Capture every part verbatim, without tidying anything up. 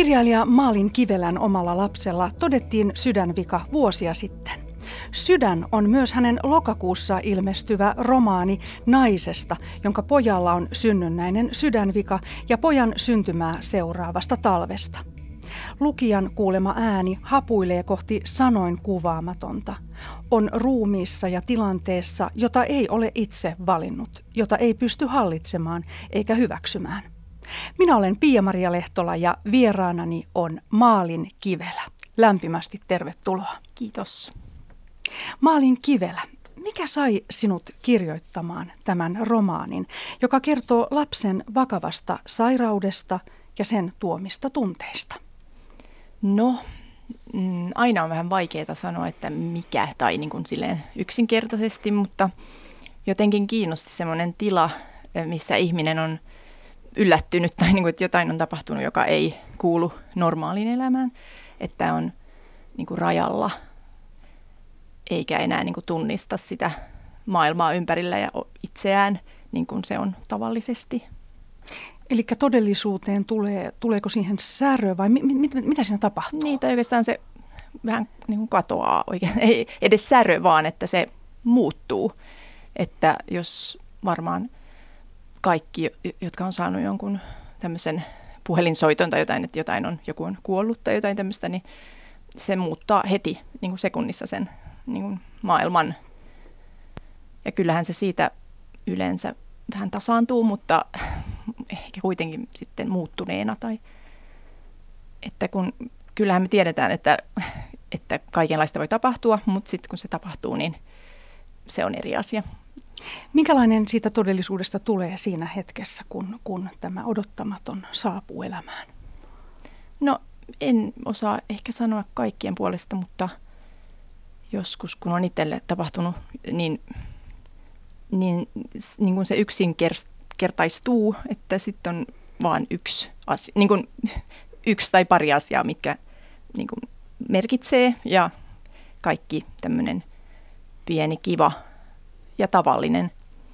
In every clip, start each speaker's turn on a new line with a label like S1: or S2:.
S1: Kirjailija Malin Kivelän omalla lapsella todettiin sydänvika vuosia sitten. Sydän on myös hänen lokakuussa ilmestyvä romaani naisesta, jonka pojalla on synnynnäinen sydänvika ja pojan syntymää seuraavasta talvesta. Lukijan kuulema ääni hapuilee kohti sanoin kuvaamatonta. On ruumiissa ja tilanteessa, jota ei ole itse valinnut, jota ei pysty hallitsemaan eikä hyväksymään. Minä olen Pia-Maria Lehtola ja vieraanani on Malin Kivelä. Lämpimästi tervetuloa.
S2: Kiitos.
S1: Malin Kivelä, mikä sai sinut kirjoittamaan tämän romaanin, joka kertoo lapsen vakavasta sairaudesta ja sen tuomista tunteista?
S2: No, mm, aina on vähän vaikeaa sanoa, että mikä tai niin kuin silleen yksinkertaisesti, mutta jotenkin kiinnosti semmoinen tila, missä ihminen on yllättynyt tai niin kuin, että jotain on tapahtunut, joka ei kuulu normaaliin elämään, että on niin kuin rajalla eikä enää niin kuin tunnista sitä maailmaa ympärillä ja itseään niin kuin se on tavallisesti.
S1: Eli todellisuuteen tulee, tuleeko siihen särö vai mi, mit, mitä siinä tapahtuu?
S2: Niin, tai oikeastaan se vähän niin kuin katoaa oikein. Ei edes särö, vaan että se muuttuu. Että jos varmaan kaikki, jotka on saanut jonkun tämmöisen puhelinsoiton tai jotain, että jotain on, joku on kuollut tai jotain tämmöistä, niin se muuttaa heti niin kuin sekunnissa sen niin kuin maailman. Ja kyllähän se siitä yleensä vähän tasaantuu, mutta ehkä kuitenkin sitten muuttuneena. Tai, että kun, kyllähän me tiedetään, että, että kaikenlaista voi tapahtua, mutta sitten kun se tapahtuu, niin se on eri asia.
S1: Minkälainen siitä todellisuudesta tulee siinä hetkessä, kun, kun tämä odottamaton saapuu elämään?
S2: No en osaa ehkä sanoa kaikkien puolesta, mutta joskus kun on itselle tapahtunut, niin, niin, niin kuin se yksinkertaistuu, että sitten on vaan yksi, asia, niin kuin yksi tai pari asiaa, mitkä niin kuin merkitsee ja kaikki tämmöinen pieni, kiva ja tavallinen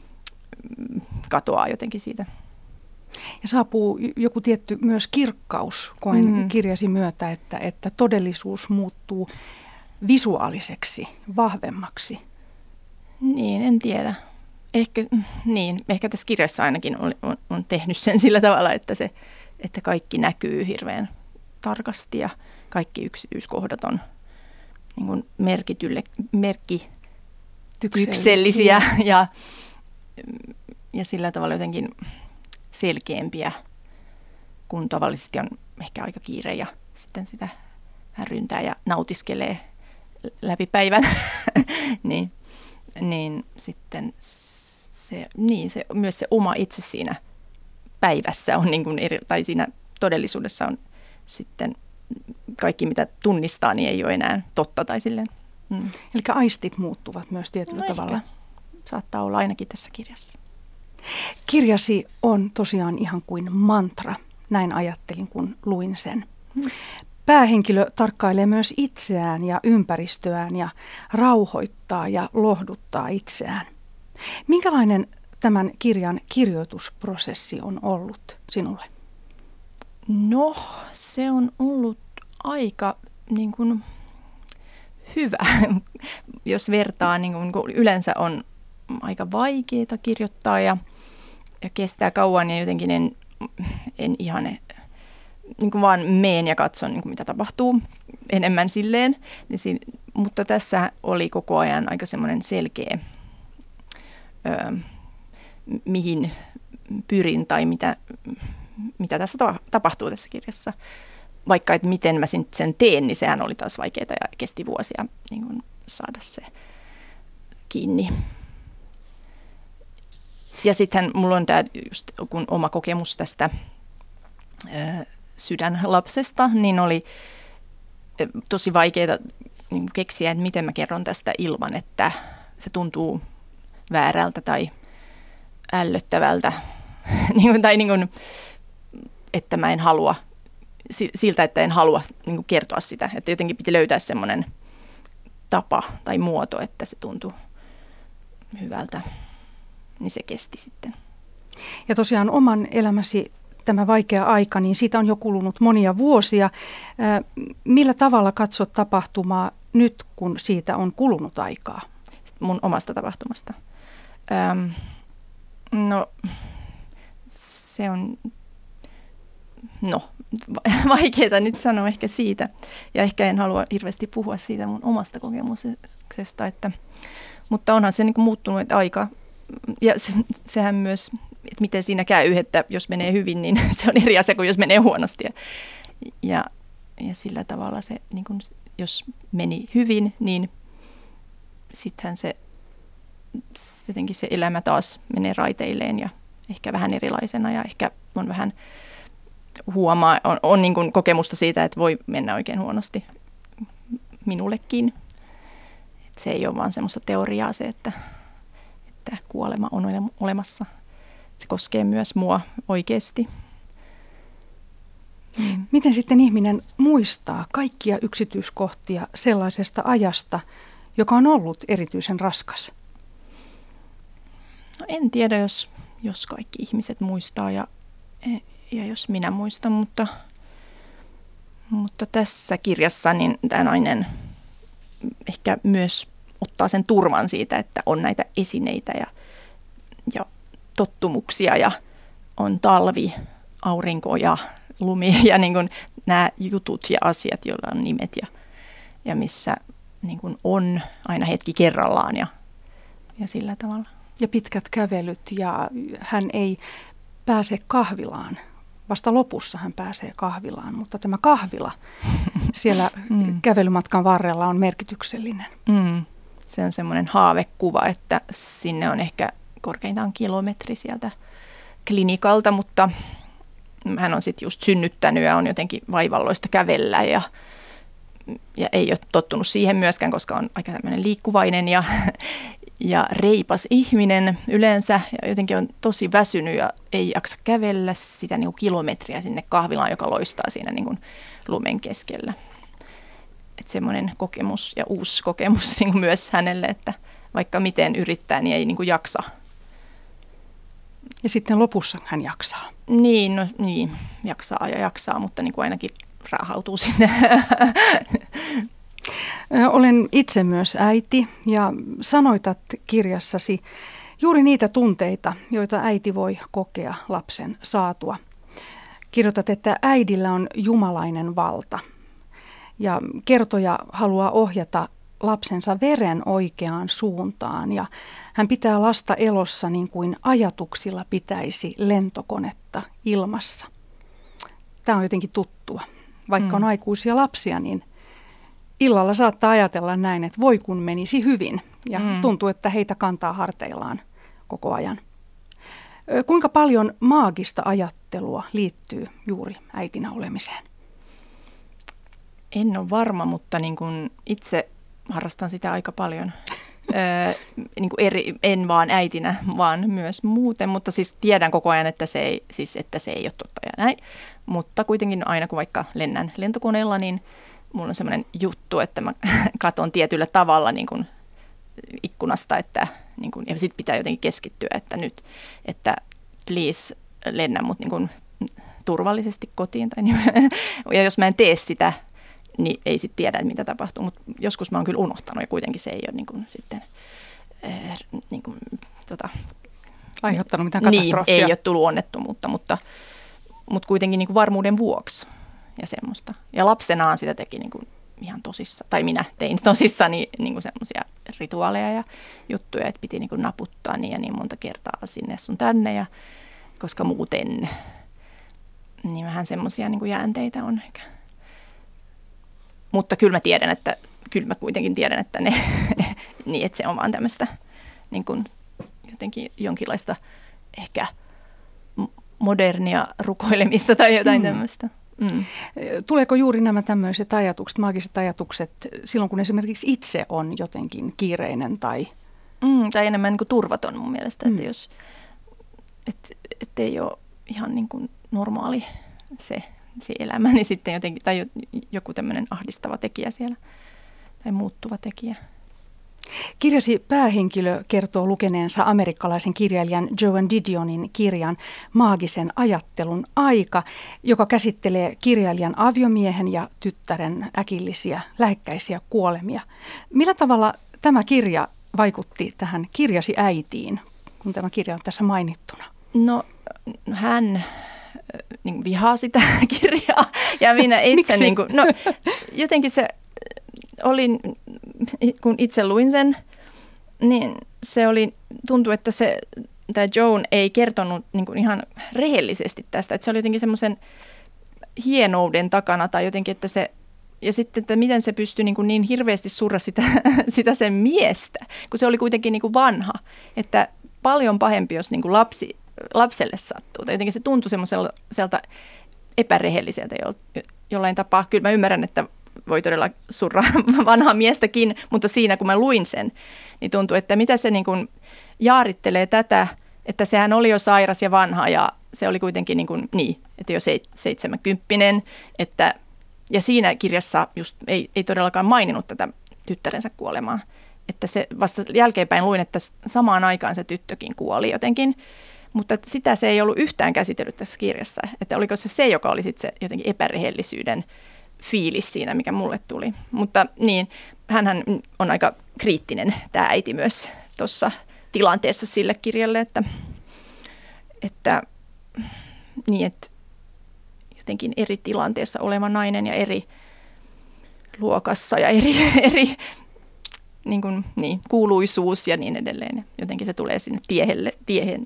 S2: katoaa jotenkin siitä.
S1: Ja saapuu joku tietty myös kirkkaus, koen mm-hmm. kirjasi myötä, että, että todellisuus muuttuu visuaaliseksi, vahvemmaksi.
S2: Niin, en tiedä. Ehkä, niin, ehkä tässä kirjassa ainakin on, on, on tehnyt sen sillä tavalla, että, se, että kaikki näkyy hirveän tarkasti ja kaikki yksityiskohdat on niin kuin merkitylle, merkityksellisiä ja, ja sillä tavalla jotenkin selkeämpiä, kun tavallisesti on ehkä aika kiire ja sitten sitä vähän ryntää ja nautiskelee läpi päivän, niin, niin sitten se, niin se, myös se oma itse siinä päivässä on niin kuin eri, tai siinä todellisuudessa on sitten kaikki, mitä tunnistaa, niin ei ole enää totta tai silleen. Mm.
S1: Eli aistit muuttuvat myös tietyllä
S2: no
S1: tavalla.
S2: Ehkä. Saattaa olla ainakin tässä kirjassa.
S1: Kirjasi on tosiaan ihan kuin mantra. Näin ajattelin, kun luin sen. Hmm. Päähenkilö tarkkailee myös itseään ja ympäristöään ja rauhoittaa ja lohduttaa itseään. Minkälainen tämän kirjan kirjoitusprosessi on ollut sinulle?
S2: No, se on ollut aika niin kuin hyvä, jos vertaa. Niin kuin yleensä on aika vaikeaa kirjoittaa ja, ja kestää kauan ja jotenkin en, en ihan niin kuin vaan meen ja katson, niin kuin mitä tapahtuu enemmän silleen. Niin, mutta tässä oli koko ajan aika semmoinen selkeä, ö, mihin pyrin tai mitä, mitä tässä tapahtuu tässä kirjassa. Vaikka, että miten mä sen teen, niin sehän oli taas vaikeaa ja kesti vuosia niin kuin saada se kiinni. Ja sitten mulla on tämä just kun oma kokemus tästä ö, sydänlapsesta, niin oli tosi vaikeaa niin keksiä, että miten mä kerron tästä ilman, että se tuntuu väärältä tai ällöttävältä. tai niin kuin, että mä en halua, siltä, että en halua niin kuin kertoa sitä. Että jotenkin piti löytää semmoinen tapa tai muoto, että se tuntuu hyvältä. Niin se kesti sitten.
S1: Ja tosiaan oman elämäsi tämä vaikea aika, niin siitä on jo kulunut monia vuosia. Millä tavalla katsot tapahtumaa nyt, kun siitä on kulunut aikaa?
S2: Mun omasta tapahtumasta. Öm, no, se on no, vaikeaa nyt sanoa ehkä siitä. Ja ehkä en halua hirveästi puhua siitä mun omasta kokemuksesta, että, mutta onhan se niin kuin muuttunut aika. Ja se, sehän myös, että miten siinä käy, että jos menee hyvin, niin se on eri asia kuin jos menee huonosti. Ja, ja, ja sillä tavalla se, niin kuin, jos meni hyvin, niin sittenhän se, jotenkin se elämä taas menee raiteilleen ja ehkä vähän erilaisena ja ehkä on vähän huomaa, on, on niin kuin kokemusta siitä, että voi mennä oikein huonosti minullekin. Et se ei ole vaan semmoista teoriaa se, että, että kuolema on olemassa. Se koskee myös mua oikeasti.
S1: Mm. Miten sitten ihminen muistaa kaikkia yksityiskohtia sellaisesta ajasta, joka on ollut erityisen raskas?
S2: No en tiedä, jos, jos kaikki ihmiset muistaa ja, ja jos minä muistan, mutta, mutta tässä kirjassa niin tämä nainen ehkä myös ottaa sen turvan siitä, että on näitä esineitä ja, ja tottumuksia ja on talvi, aurinko ja lumi ja niin kuin nämä jutut ja asiat, joilla on nimet ja, ja missä niin kuin on aina hetki kerrallaan ja, ja sillä tavalla.
S1: Ja pitkät kävelyt ja hän ei pääse kahvilaan. Vasta lopussa hän pääsee kahvilaan, mutta tämä kahvila siellä mm. kävelymatkan varrella on merkityksellinen.
S2: Mm. Se on semmoinen haavekuva, että sinne on ehkä korkeintaan kilometri sieltä klinikalta, mutta hän on sitten just synnyttänyt ja on jotenkin vaivalloista kävellä ja, ja ei ole tottunut siihen myöskään, koska on aika tämmöinen liikkuvainen ja, ja reipas ihminen yleensä ja jotenkin on tosi väsynyt ja ei jaksa kävellä sitä niin kuin kilometriä sinne kahvilaan, joka loistaa siinä niin kuin lumen keskellä. Että semmoinen kokemus ja uusi kokemus niin kuin myös hänelle, että vaikka miten yrittää, niin ei niin kuin jaksa.
S1: Ja sitten lopussa hän jaksaa.
S2: Niin, no, niin jaksaa ja jaksaa, mutta niin kuin ainakin raahautuu sinne.
S1: Olen itse myös äiti ja sanoitat kirjassasi juuri niitä tunteita, joita äiti voi kokea lapsen saatua. Kirjoitat, että äidillä on jumalainen valta ja kertoja haluaa ohjata lapsensa veren oikeaan suuntaan ja hän pitää lasta elossa niin kuin ajatuksilla pitäisi lentokonetta ilmassa. Tämä on jotenkin tuttua. Vaikka on aikuisia lapsia, niin illalla saattaa ajatella näin, että voi kun menisi hyvin ja mm. tuntuu, että heitä kantaa harteillaan koko ajan. Kuinka paljon maagista ajattelua liittyy juuri äitinä olemiseen?
S2: En ole varma, mutta niin kuin itse harrastan sitä aika paljon. Öö, niin kuin eri, en vaan äitinä, vaan myös muuten, mutta siis tiedän koko ajan, että se ei, siis, että se ei ole totta ja näin. Mutta kuitenkin aina kun vaikka lennän lentokoneella, niin mulla on semmoinen juttu, että mä katson tietyllä tavalla niin kuin ikkunasta, että niin kuin, ja sitten pitää jotenkin keskittyä, että nyt, että please lennä mut niin kuin turvallisesti kotiin. Tai niin, ja jos mä en tee sitä, niin ei sitten tiedä, mitä tapahtuu, mutta joskus mä oon kyllä unohtanut ja kuitenkin se ei ole niin kuin sitten äh, niin kuin, tota,
S1: aiheuttanut mitään katastrofia.
S2: Niin, ei ole tullut onnettomuutta, mutta, mutta kuitenkin niin kuin varmuuden vuoksi ja semmoista. Ja lapsenaan sitä teki niin kuin ihan tosissa, tai minä tein tosissani niin kuin semmoisia rituaaleja ja juttuja, että piti niin kuin naputtaa niin ja niin monta kertaa sinne sun tänne, ja, koska muuten niin vähän semmoisia niin kuin jäänteitä on ehkä. Mutta kyllä mä tiedän, että kyllä mä kuitenkin tiedän, että ne, niin että se on vaan tämmöistä niin kuin jotenkin jonkinlaista ehkä modernia rukoilemista tai jotain mm. tämmöistä. Mm.
S1: Tuleeko juuri nämä tämmöiset ajatukset, maagiset ajatukset silloin, kun esimerkiksi itse on jotenkin kiireinen tai...
S2: Mm, tai enemmän niin kuin turvaton mun mielestä, mm. että jos et, et ei ole ihan niin kuin normaali se, se elämä, niin sitten jotenkin, tai joku tämmöinen ahdistava tekijä siellä tai muuttuva tekijä.
S1: Kirjasi päähenkilö kertoo lukeneensa amerikkalaisen kirjailijan Joan Didionin kirjan Maagisen ajattelun aika, joka käsittelee kirjailijan aviomiehen ja tyttären äkillisiä lähekkäisiä kuolemia. Millä tavalla tämä kirja vaikutti tähän kirjasi äitiin, kun tämä kirja on tässä mainittuna?
S2: No hän niin vihaa sitä kirjaa ja minä itse, niin kuin, no jotenkin se oli, kun itse luin sen, niin se oli, tuntui, että se, tämä Joan ei kertonut niin kuin ihan rehellisesti tästä, että se oli jotenkin semmoisen hienouden takana tai jotenkin, että se, ja sitten, että miten se pystyi niin, kuin niin hirveästi surra sitä, sitä sen miestä, kun se oli kuitenkin niin kuin vanha, että paljon pahempi, jos niin kuin lapsi, lapselle sattuu. Tai jotenkin se tuntui semmoiselta epärehelliseltä jo, jollain tapaa. Kyllä mä ymmärrän, että voi todella surra vanhaa miestäkin, mutta siinä kun mä luin sen, niin tuntui, että mitä se niin kuin jaarittelee tätä, että sehän oli jo sairas ja vanha ja se oli kuitenkin niin, kuin, niin että jo seitsemänkymppinen, että ja siinä kirjassa just ei, ei todellakaan maininnut tätä tyttärensä kuolemaa. Että se vasta jälkeenpäin luin, että samaan aikaan se tyttökin kuoli jotenkin, mutta sitä se ei ollut yhtään käsitellyt tässä kirjassa. Että oliko se se, joka oli sitten se jotenkin epärehellisyyden fiilis siinä, mikä mulle tuli. Mutta niin, hänhän on aika kriittinen, tämä äiti myös tuossa tilanteessa sille kirjalle, että, että, niin, että jotenkin eri tilanteessa oleva nainen ja eri luokassa ja eri, eri niin kuin, niin, kuuluisuus ja niin edelleen. Ja jotenkin se tulee sinne tiehelle, tiehen.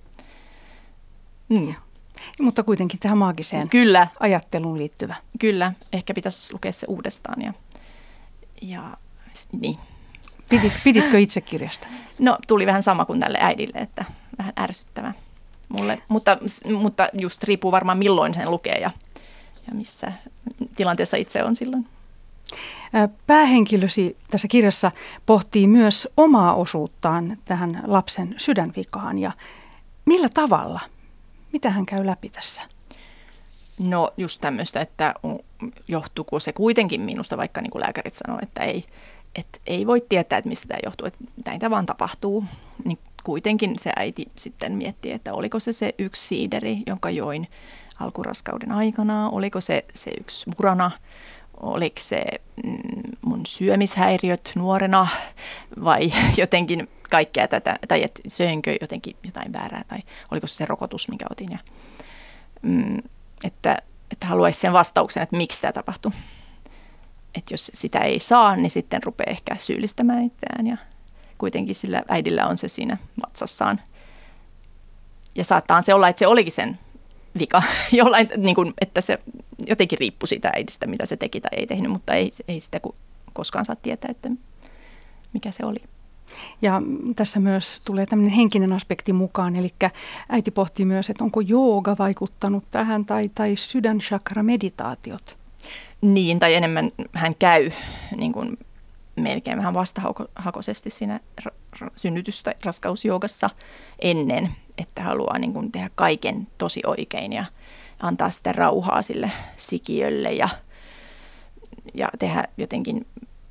S2: Mm.
S1: Mutta kuitenkin tähän maagiseen
S2: Kyllä.
S1: ajatteluun liittyvä.
S2: Kyllä, ehkä pitäisi lukea se uudestaan. Ja, ja, niin.
S1: Pidit, piditkö itse kirjasta?
S2: No tuli vähän sama kuin tälle äidille, että vähän ärsyttävä mulle. Mutta, mutta just riippuu varmaan milloin sen lukee ja, ja missä tilanteessa itse on silloin.
S1: Päähenkilösi tässä kirjassa pohtii myös omaa osuuttaan tähän lapsen sydänvikaan ja millä tavalla? Mitä hän käy läpi tässä?
S2: No just tämmöistä, että johtuuko se kuitenkin minusta, vaikka niin kuin lääkärit sanoo, että ei, että ei voi tietää, että mistä tämä johtuu, että näitä vaan tapahtuu. Niin kuitenkin se äiti sitten miettii, että oliko se se yksi siideri, jonka join alkuraskauden aikana, oliko se se yksi murana, oliko se mun syömishäiriöt nuorena vai jotenkin kaikkea tätä, tai että söinkö jotenkin jotain väärää, tai oliko se se rokotus, minkä otin. Ja, mm, että, että haluaisi sen vastauksen, että miksi tämä tapahtui. Että jos sitä ei saa, niin sitten rupeaa ehkä syyllistämään itseään. Ja kuitenkin sillä äidillä on se siinä vatsassaan. Ja saattaa se olla, että se olikin sen vika, jollain, niin kuin, että se jotenkin riippui siitä äidistä, mitä se teki tai ei tehnyt, mutta ei, ei sitä koskaan saa tietää, että mikä se oli.
S1: Ja tässä myös tulee tämmöinen henkinen aspekti mukaan, eli äiti pohtii myös, että onko jooga vaikuttanut tähän tai, tai sydänchakra-meditaatiot.
S2: Niin, tai enemmän hän käy niin kuin melkein vähän vastahakoisesti siinä ra- ra- synnytys- tai raskausjoogassa ennen, että haluaa niin kuin tehdä kaiken tosi oikein ja antaa sitä rauhaa sille sikiölle ja, ja tehdä jotenkin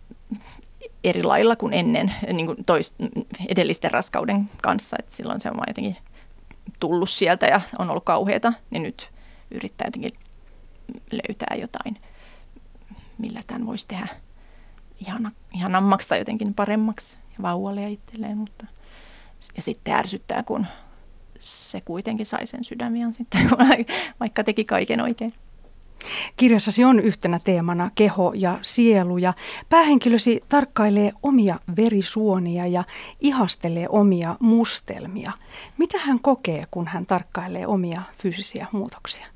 S2: eri lailla kuin ennen niin kuin toist, edellisten raskauden kanssa. Et silloin se on vaan jotenkin tullut sieltä ja on ollut kauheata, niin nyt yrittää jotenkin löytää jotain, millä tämän voisi tehdä ihana, ihanammaksi tai jotenkin paremmaksi ja vauvalle ja itselleen. Mutta, ja sitten ärsyttää, kun se kuitenkin sai sen sydämiään sitten, vaikka teki kaiken oikein.
S1: Kirjassasi on yhtenä teemana keho ja sielu ja päähenkilösi tarkkailee omia verisuonia ja ihastelee omia mustelmia. Mitä hän kokee, kun hän tarkkailee omia fyysisiä muutoksia?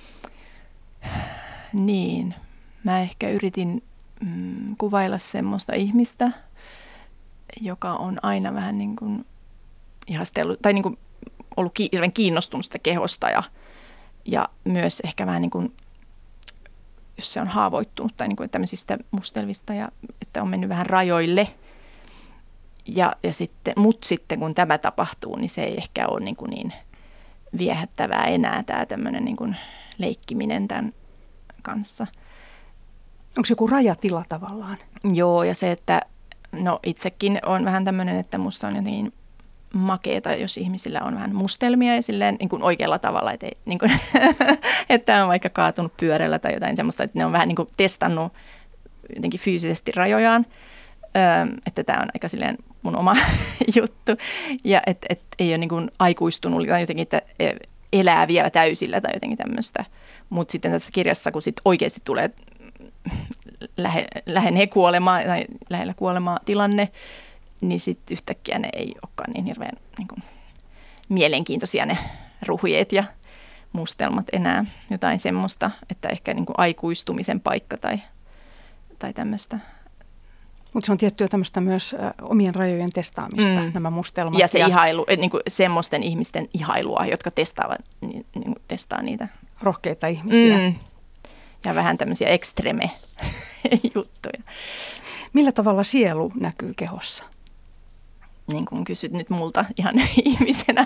S2: Niin, mä ehkä yritin mm, kuvailla semmoista ihmistä, joka on aina vähän niin kuin ihastellut, tai niin kuin ollut kiinnostunut sitä kehosta ja, ja myös ehkä vähän niin kuin, jos se on haavoittunut tai niin kuin tämmöisistä mustelmista ja että on mennyt vähän rajoille. Ja, ja sitten, mutta sitten kun tämä tapahtuu, niin se ei ehkä ole niin, kuin niin viehättävää enää tämä tämmöinen niin kuin leikkiminen tämän kanssa.
S1: Onko se joku rajatila tavallaan?
S2: Joo, ja se, että no itsekin on vähän tämmöinen, että musta on jotenkin makeeta, jos ihmisillä on vähän mustelmia ja silleen niin kuin oikealla tavalla, että, ei, niin kuin, että on vaikka kaatunut pyörällä tai jotain semmoista, että ne on vähän niin kuin testannut jotenkin fyysisesti rajojaan, öö, että tämä on aika silleen mun oma juttu ja että et ei ole niin kuin aikuistunut tai jotenkin, että elää vielä täysillä tai jotenkin tämmöistä, mutta sitten tässä kirjassa, kun sit oikeasti tulee lähe, lähenee kuolemaa tai lähellä kuolemaa tilanne, niin sitten yhtäkkiä ne ei olekaan niin hirveän niin kuin, mielenkiintoisia ne ruhjeet ja mustelmat enää. Jotain semmoista, että ehkä niin kuin aikuistumisen paikka tai, tai tämmöistä.
S1: Mutta se on tiettyä tämmöistä myös ä, omien rajojen testaamista, mm. nämä mustelmat.
S2: Ja se ja ihailu, niin kuin semmoisten ihmisten ihailua, jotka testaavat, niin, niin kuin testaa niitä.
S1: Rohkeita ihmisiä. Mm.
S2: Ja vähän tämmöisiä ekstreme juttuja.
S1: Millä tavalla sielu näkyy kehossa?
S2: Niin kuin kysyt nyt multa ihan ihmisenä.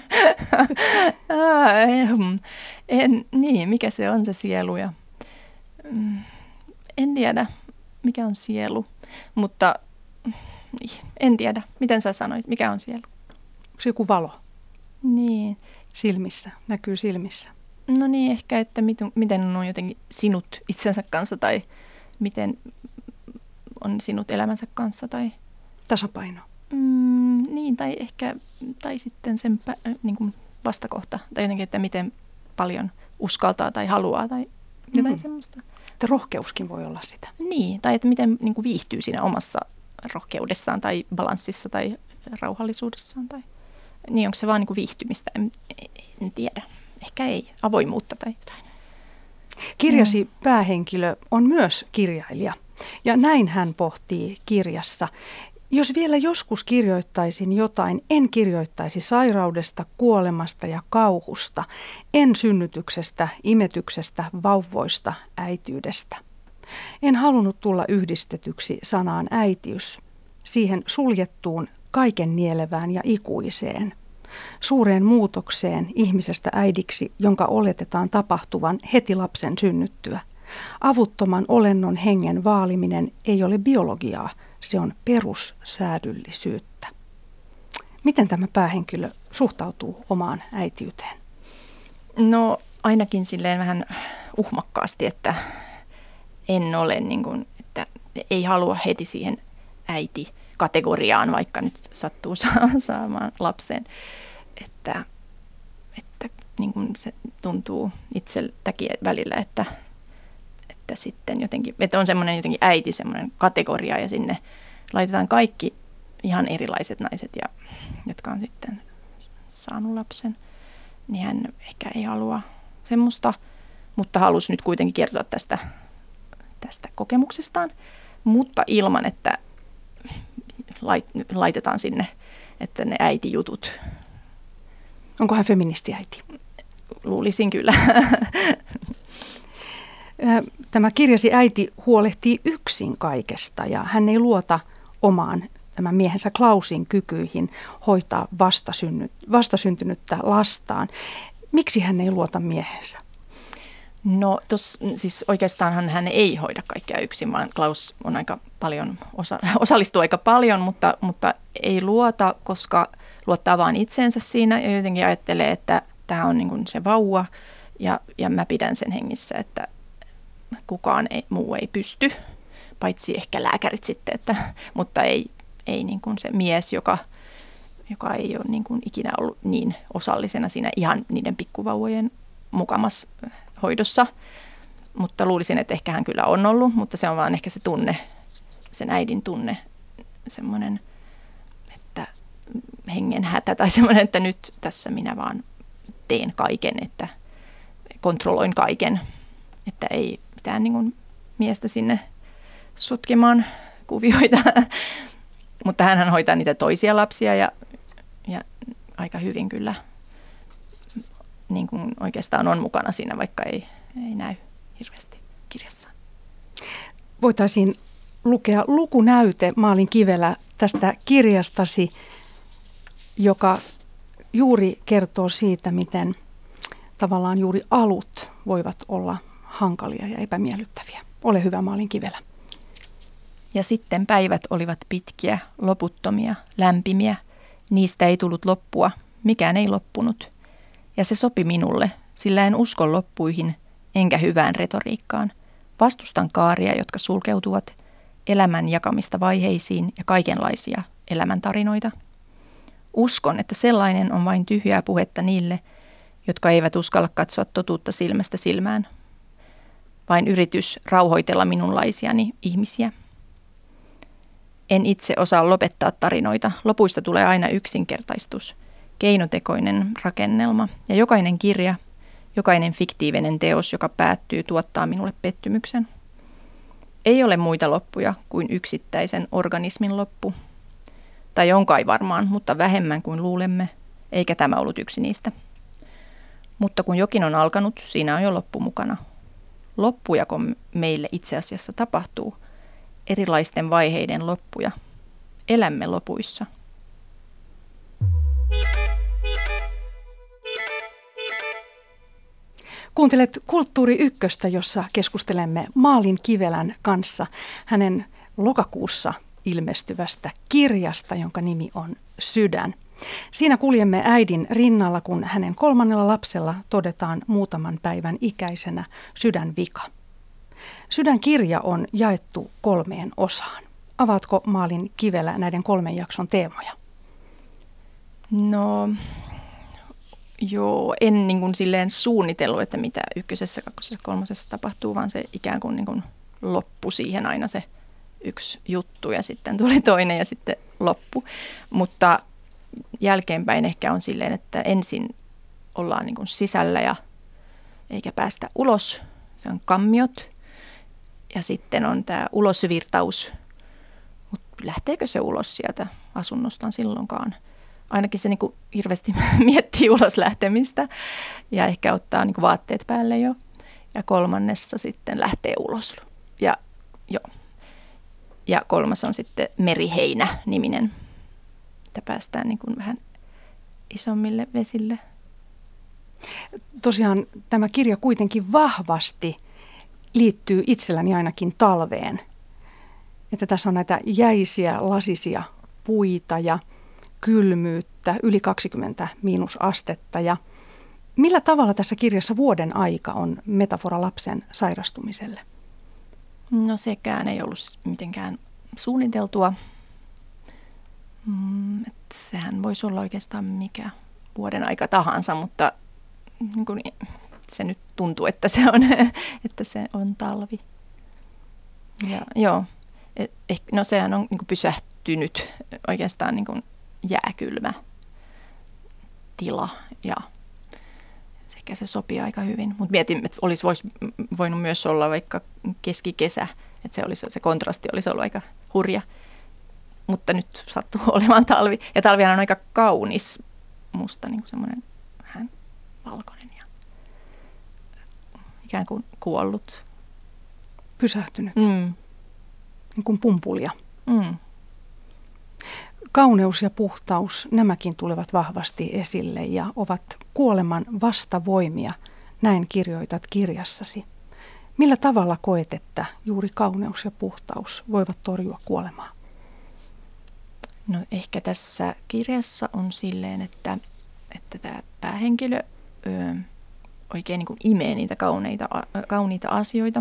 S2: en, niin, mikä se on se sielu? Ja, en tiedä, mikä on sielu, mutta en tiedä. Miten sä sanoit, mikä on sielu?
S1: Onko se joku valo?
S2: Niin.
S1: Silmissä, näkyy silmissä.
S2: No niin, ehkä, että miten, miten on jotenkin sinut itsensä kanssa tai miten on sinut elämänsä kanssa. Tai
S1: tasapaino.
S2: Mm, niin, tai ehkä, tai sitten sen pä, niin kuin vastakohta, tai jotenkin, että miten paljon uskaltaa tai haluaa, tai jotain mm. semmoista.
S1: Että rohkeuskin voi olla sitä.
S2: Niin, tai että miten niin kuin viihtyy siinä omassa rohkeudessaan, tai balanssissa, tai rauhallisuudessaan, tai niin, onko se vaan niin kuin viihtymistä, en, en tiedä, ehkä ei, avoimuutta tai jotain.
S1: Kirjasi mm. päähenkilö on myös kirjailija, ja näin hän pohtii kirjassa. Jos vielä joskus kirjoittaisin jotain, en kirjoittaisi sairaudesta, kuolemasta ja kauhusta, en synnytyksestä, imetyksestä, vauvoista, äitiydestä. En halunnut tulla yhdistetyksi sanaan äitiys, siihen suljettuun, kaiken nielevään ja ikuiseen, suureen muutokseen ihmisestä äidiksi, jonka oletetaan tapahtuvan heti lapsen synnyttyä. Avuttoman olennon hengen vaaliminen ei ole biologiaa, se on perussäädyllisyyttä. Miten tämä päähenkilö suhtautuu omaan äitiyteen?
S2: No ainakin silleen vähän uhmakkaasti, että en ole, niin kuin, että ei halua heti siihen äiti-kategoriaan, vaikka nyt sattuu saamaan lapsen. Että, että niin kuin se tuntuu itseltäkin välillä, että että sitten jotenkin, että on semmoinen jotenkin äiti, semmoinen kategoria ja sinne laitetaan kaikki ihan erilaiset naiset, ja, jotka on sitten saanut lapsen, niin hän ehkä ei halua semmoista, mutta halusi nyt kuitenkin kertoa tästä, tästä kokemuksestaan, mutta ilman, että lait, laitetaan sinne, että ne äitijutut.
S1: Onko hän feministiäiti?
S2: Luulisin kyllä.
S1: Tämä kirjasi äiti huolehtii yksin kaikesta ja hän ei luota omaan tämän miehensä Klausin kykyihin hoitaa vastasynny, vastasyntynyttä lastaan. Miksi hän ei luota miehensä?
S2: No tos, siis oikeastaan hän ei hoida kaikkea yksin, vaan Klaus on aika paljon, osa, osallistuu aika paljon, mutta, mutta ei luota, koska luottaa vaan itseensä siinä ja jotenkin ajattelee, että tämä on niin kuin se vauva ja, ja mä pidän sen hengissä, että kukaan ei, muu ei pysty, paitsi ehkä lääkärit sitten, että, mutta ei, ei niin kuin se mies, joka, joka ei ole niin kuin ikinä ollut niin osallisena siinä ihan niiden pikkuvauvojen mukamas hoidossa. Mutta luulisin, että ehkä hän kyllä on ollut, mutta se on vaan ehkä se tunne, sen äidin tunne, semmoinen, että hengen hätä tai semmoinen, että nyt tässä minä vaan teen kaiken, että kontrolloin kaiken, että ei mitään niin kuin miestä sinne sotkemaan kuvioita. Mutta hänhän hoitaa niitä toisia lapsia ja, ja aika hyvin kyllä niin kuin oikeastaan on mukana siinä, vaikka ei, ei näy hirveästi kirjassa.
S1: Voitaisiin lukea lukunäyte Malin Kivelä tästä kirjastasi, joka juuri kertoo siitä, miten tavallaan juuri alut voivat olla hankalia ja epämiellyttäviä. Ole hyvä, Malin Kivelä.
S2: Ja sitten päivät olivat pitkiä, loputtomia, lämpimiä. Niistä ei tullut loppua, mikään ei loppunut. Ja se sopi minulle, sillä en usko loppuihin, enkä hyvään retoriikkaan. Vastustan kaaria, jotka sulkeutuvat, elämän jakamista vaiheisiin ja kaikenlaisia elämäntarinoita. Uskon, että sellainen on vain tyhjää puhetta niille, jotka eivät uskalla katsoa totuutta silmästä silmään. Vain yritys rauhoitella minunlaisiani ihmisiä. En itse osaa lopettaa tarinoita. Lopuista tulee aina yksinkertaistus, keinotekoinen rakennelma ja jokainen kirja, jokainen fiktiivinen teos, joka päättyy, tuottaa minulle pettymyksen. Ei ole muita loppuja kuin yksittäisen organismin loppu. Tai on kai varmaan, mutta vähemmän kuin luulemme, eikä tämä ollut yksi niistä. Mutta kun jokin on alkanut, siinä on jo loppu mukana. Loppujako meille itse asiassa tapahtuu, erilaisten vaiheiden loppuja. Elämme lopuissa.
S1: Kuuntelet Kulttuuri Ykköstä, jossa keskustelemme Malin Kivelän kanssa hänen lokakuussa ilmestyvästä kirjasta, jonka nimi on Sydän. Siinä kuljemme äidin rinnalla, kun hänen kolmannella lapsella todetaan muutaman päivän ikäisenä sydänvika. Sydänkirja on jaettu kolmeen osaan. Avaatko Malin Kivelä näiden kolmen jakson teemoja?
S2: No, joo, en niin kuin silleen suunnitellut, että mitä ykkösessä, kakkosessa, kolmosessa tapahtuu, vaan se ikään kuin, niin kuin loppu siihen aina se yksi juttu ja sitten tuli toinen ja sitten loppu. Mutta jälkeenpäin ehkä on silleen, että ensin ollaan niin kuin sisällä ja eikä päästä ulos. Se on kammiot ja sitten on tämä ulosvirtaus. Mutta lähteekö se ulos sieltä asunnostaan silloinkaan? Ainakin se niin kuin hirveästi miettii ulos lähtemistä ja ehkä ottaa niin kuin vaatteet päälle jo. Ja kolmannessa sitten lähtee ulos. Ja, joo. ja kolmas on sitten Meriheinä-niminen, että päästään niin kuin vähän isommille vesille.
S1: Tosiaan tämä kirja kuitenkin vahvasti liittyy itselläni ainakin talveen. Että tässä on näitä jäisiä, lasisia puita ja kylmyyttä, yli kaksikymmentä miinusastetta. Ja millä tavalla tässä kirjassa vuoden aika on metafora lapsen sairastumiselle?
S2: No sekään ei ollut mitenkään suunniteltua. Mm, sehän voisi olla oikeastaan mikä vuoden aika tahansa, mutta niin kuin, se nyt tuntuu, että se on, että se on talvi. Ja, joo, et, no sehän on niin kuin pysähtynyt oikeastaan niin kuin jääkylmä tila ja sekä se sopii aika hyvin. Mutta mietin, että olisi vois, voinut myös olla vaikka keskikesä, että se, olisi, se kontrasti olisi ollut aika hurja. Mutta nyt sattuu olemaan talvi. Ja talvihan on aika kaunis, musta niin kuin semmoinen vähän valkoinen ja ikään kuin kuollut.
S1: Pysähtynyt.
S2: Mm.
S1: Niin kuin pumpulia.
S2: Mm.
S1: Kauneus ja puhtaus, nämäkin tulevat vahvasti esille ja ovat kuoleman vastavoimia, näin kirjoitat kirjassasi. Millä tavalla koet, että juuri kauneus ja puhtaus voivat torjua kuolemaa?
S2: No ehkä tässä kirjassa on silleen, että, että tämä päähenkilö ö, oikein niin kuin imee niitä kauneita, kauniita asioita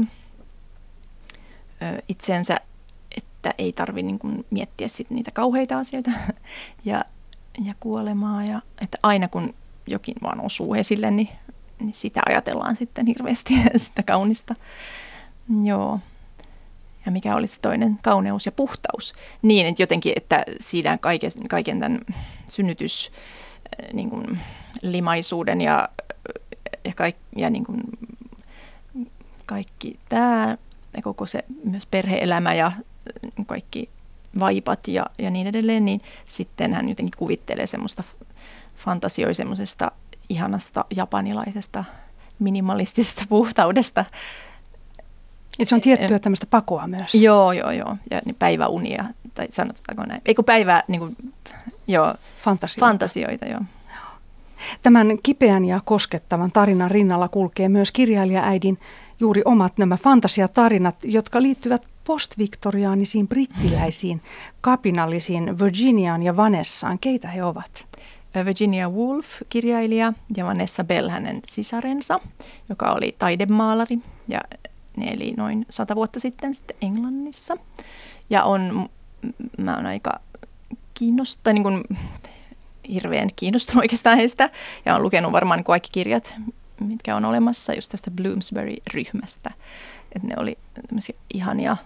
S2: ö, itsensä, että ei tarvitse niin kuin miettiä sit niitä kauheita asioita ja, ja kuolemaa. Ja, että aina kun jokin vaan osuu esille, niin, niin sitä ajatellaan sitten hirveästi, sitä kaunista. Joo. Ja mikä olisi toinen, kauneus ja puhtaus. Niin, että jotenkin, että siinä kaiken, kaiken tämän synnytys, niin kuin limaisuuden ja, ja, kaik, ja niin kuin kaikki tämä, ja koko se myös perhe-elämä ja kaikki vaipat ja, ja niin edelleen, niin sitten hän jotenkin kuvittelee semmoista, fantasioi semmoisesta ihanasta japanilaisesta minimalistisesta puhtaudesta.
S1: Et se on tiettyä tämmöistä pakoa myös.
S2: Joo, joo, joo. Ja niin päiväunia, tai sanotaanko näin. Eikö päivää, niin kuin, joo.
S1: Fantasioita.
S2: Fantasioita, joo.
S1: Tämän kipeän ja koskettavan tarinan rinnalla kulkee myös kirjailijaäidin juuri omat nämä fantasiatarinat, jotka liittyvät postviktoriaanisiin brittiläisiin kapinallisiin Virginiaan ja Vanessaan. Keitä he ovat?
S2: Virginia Woolf, kirjailija, ja Vanessa Bell, hänen sisarensa, joka oli taidemaalari, ja ne eli noin sata vuotta sitten, sitten Englannissa. Ja on, mä oon aika kiinnostunut, niin kuin hirveän kiinnostunut oikeastaan heistä, ja on lukenut varmaan kaikki kirjat, mitkä on olemassa just tästä Bloomsbury-ryhmästä. Että ne oli tämmöisiä ihania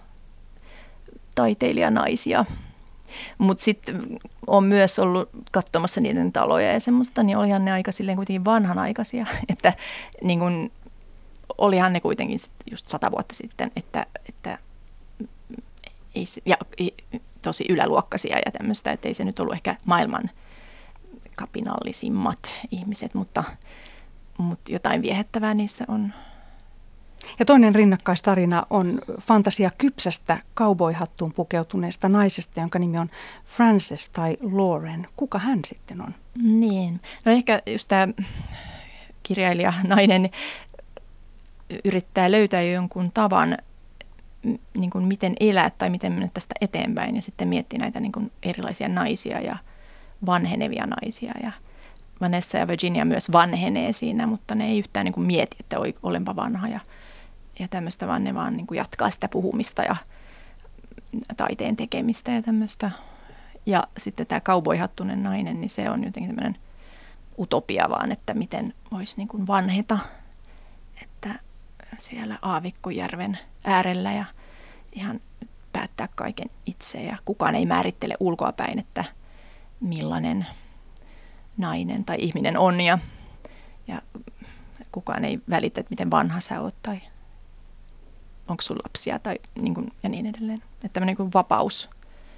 S2: taiteilijanaisia. Mutta sitten on myös ollut katsomassa niiden taloja ja semmoista, niin olihan ne aika silleen kuitenkin vanhanaikaisia, että niin kun, olihan ne kuitenkin just sata vuotta sitten, että, että ei, ja, tosi yläluokkaisia ja tämmöistä, että ei se nyt ollut ehkä maailman kapinallisimmat ihmiset, mutta, mutta jotain viehättävää niissä on.
S1: Ja toinen rinnakkaistarina on fantasia kypsästä cowboyhattuun pukeutuneesta naisesta, jonka nimi on Frances tai Lauren. Kuka hän sitten on?
S2: Niin, no ehkä just tämä kirjailija nainen yrittää löytää jonkun tavan, niin kuin miten elää tai miten mennä tästä eteenpäin, ja sitten miettii näitä niin kuin erilaisia naisia ja vanhenevia naisia. Ja Vanessa ja Virginia myös vanhenee siinä, mutta ne ei yhtään niin kuin mieti, että olenpa vanha ja Ja tämmöistä, vaan ne vaan niin kuin jatkaa sitä puhumista ja taiteen tekemistä ja tämmöistä. Ja sitten tämä cowboyhattunen nainen, niin se on jotenkin tämmöinen utopia vaan, että miten voisi niin kuin vanheta. Että siellä Aavikkojärven äärellä ja ihan päättää kaiken itse. Ja kukaan ei määrittele ulkoapäin, että millainen nainen tai ihminen on. Ja, ja kukaan ei välitä, että miten vanha sä oot tai onko sun lapsia tai niin kuin, ja niin edelleen. Että tämmöinen kuin vapaus.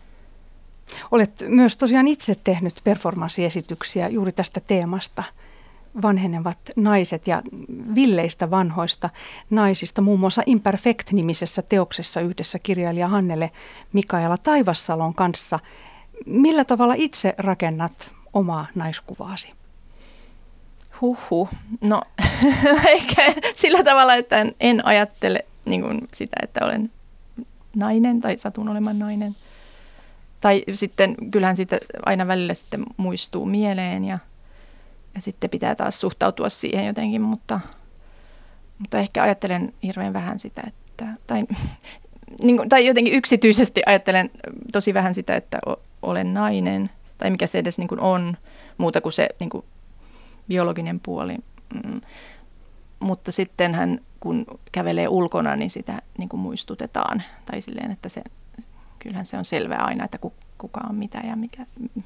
S1: Olet myös tosiaan itse tehnyt performanssiesityksiä juuri tästä teemasta. Vanhenevat naiset ja villeistä vanhoista naisista, muun muassa Imperfect-nimisessä teoksessa yhdessä kirjailija Hannele Mikaela Taivassalon kanssa. Millä tavalla itse rakennat omaa naiskuvaasi?
S2: Huhhuh. No ehkä sillä tavalla, että en, en ajattele niin kuin sitä, että olen nainen tai satun olemaan nainen. Tai sitten kyllähän siitä aina välillä sitten muistuu mieleen ja, ja sitten pitää taas suhtautua siihen jotenkin, mutta, mutta ehkä ajattelen hirveän vähän sitä, että, tai, niin kuin, tai jotenkin yksityisesti ajattelen tosi vähän sitä, että olen nainen tai mikä se edes niin kuin on, muuta kuin se niin kuin biologinen puoli. Mm. Mutta sittenhän kun kävelee ulkona, niin sitä niin kuin muistutetaan. Tai silleen, että se, kyllähän se on selvää aina, että kuka on mitä ja mikä,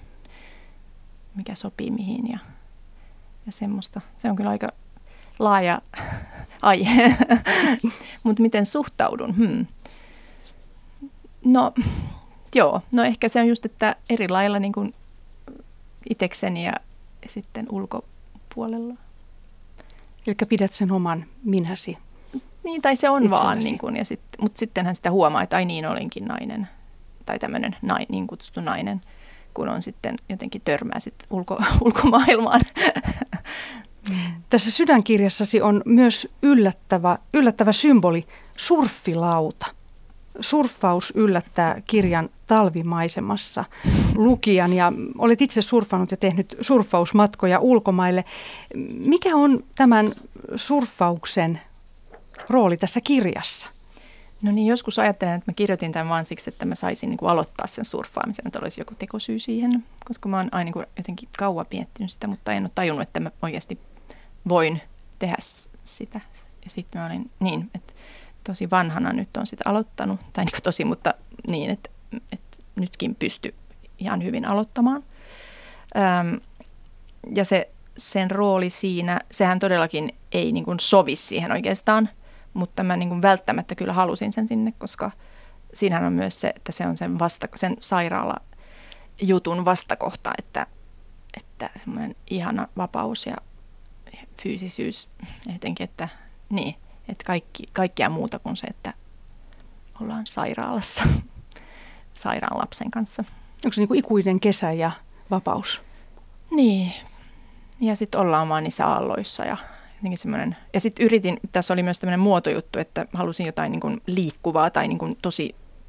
S2: mikä sopii mihin ja, ja semmoista. Se on kyllä aika laaja aihe. Mutta miten suhtaudun? Hmm. No joo, no ehkä se on just, että eri lailla niin kuin itekseni ja sitten ulkopuolella.
S1: Eli pidät sen oman minäsi.
S2: Niin, tai se on itselläsi vaan, niin kuin, ja sit, mutta sittenhän sitä huomaa, että ai niin, olinkin nainen, tai tämmöinen nai, niin kutsuttu nainen, kun on sitten jotenkin törmää sit ulko, ulkomaailmaan.
S1: Tässä sydänkirjassasi on myös yllättävä, yllättävä symboli, surffilauta. Surffaus yllättää kirjan talvimaisemassa lukijan ja olet itse surffannut ja tehnyt surffausmatkoja ulkomaille. Mikä on tämän surffauksen rooli tässä kirjassa?
S2: No niin, joskus ajattelen, että mä kirjoitin tämän vaan siksi, että mä saisin niin kuin aloittaa sen surffaamisen, että olisi joku tekosyy siihen, koska mä oon aina niin kuin jotenkin kauan miettinyt sitä, mutta en ole tajunnut, että mä oikeasti voin tehdä sitä. Ja sitten mä olin niin, että tosi vanhana nyt on sitä aloittanut, tai niin kuin tosi, mutta niin, että, että nytkin pysty ihan hyvin aloittamaan. Öm, ja se, sen rooli siinä, sehän todellakin ei niin kuin sovi siihen oikeastaan, mutta mä niin kuin välttämättä kyllä halusin sen sinne, koska siinähän on myös se, että se on sen, vasta, sen sairaala-jutun vastakohta, että, että semmoinen ihana vapaus ja fyysisyys jotenkin, että niin. Että kaikki, kaikkea muuta kuin se, että ollaan sairaalassa sairaan lapsen kanssa.
S1: Onko se niin kuin ikuinen kesä ja vapaus?
S2: Niin. Ja sitten ollaan vaan niissä aalloissa. Ja, ja sitten yritin, tässä oli myös tämmöinen muotojuttu, että halusin jotain niin kuin liikkuvaa tai niin kuin tosi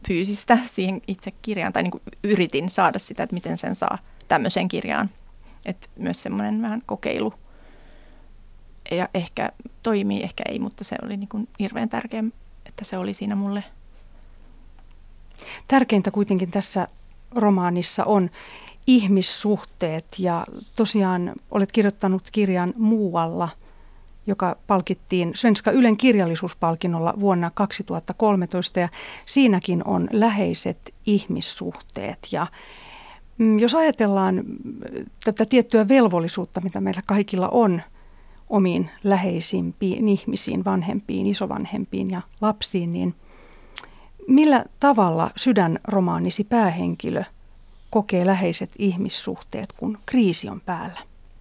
S2: fyysistä siihen itse kirjaan, tai niin kuin yritin saada sitä, että miten sen saa tämmöiseen kirjaan. Että myös semmoinen vähän kokeilu. Ja ehkä toimii, ehkä ei, mutta se oli niin kuin hirveän tärkeä, että se oli siinä mulle.
S1: Tärkeintä kuitenkin tässä romaanissa on ihmissuhteet, ja tosiaan olet kirjoittanut kirjan Muualla, joka palkittiin Svenska Ylen kirjallisuuspalkinnolla vuonna kaksituhattakolmetoista, ja siinäkin on läheiset ihmissuhteet. Ja jos ajatellaan tätä tiettyä velvollisuutta, mitä meillä kaikilla on omiin läheisimpiin ihmisiin, vanhempiin, isovanhempiin ja lapsiin, niin millä tavalla Sydänromaanisi päähenkilö kokee läheiset ihmissuhteet, kun kriisi on päällä?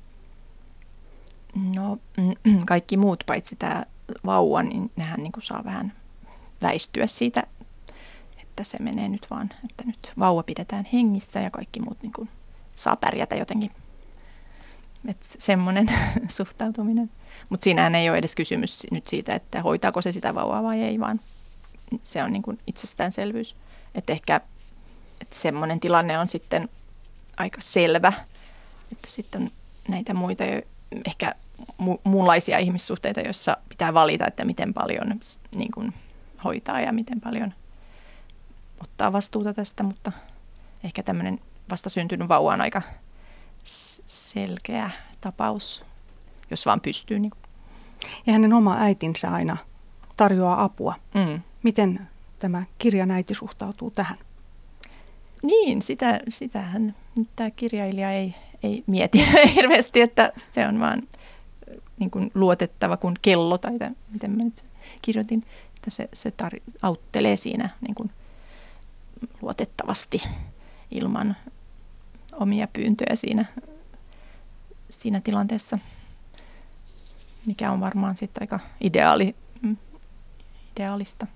S2: No kaikki muut paitsi tämä vauva, niin nehän niin kuin saa vähän väistyä siitä, että se menee nyt vaan, että nyt vauva pidetään hengissä ja kaikki muut niin kuin saa pärjätä jotenkin. Että semmoinen suhtautuminen. Mutta siinähän ei ole edes kysymys nyt siitä, että hoitaako se sitä vauvaa vai ei, vaan se on niin kuin itsestäänselvyys. Että ehkä että semmoinen tilanne on sitten aika selvä, että sitten on näitä muita ehkä mu- muunlaisia ihmissuhteita, joissa pitää valita, että miten paljon niin kuin hoitaa ja miten paljon ottaa vastuuta tästä, mutta ehkä tämmöinen vastasyntynyt vauva on aika selkeä tapaus, jos vaan pystyy. Niin kuin.
S1: Ja hänen oma äitinsä aina tarjoaa apua.
S2: Mm.
S1: Miten tämä kirjan äiti suhtautuu tähän?
S2: Niin, sitä, sitähän nyt tämä kirjailija ei, ei mieti hirveästi, että se on vaan niin kuin luotettava kuin kello, tai miten mä nyt kirjoitin, että se, se tar- auttelee siinä niin kuin luotettavasti ilman omia pyyntöjä siinä, siinä tilanteessa, mikä on varmaan sitten aika ideaali, ideaalista.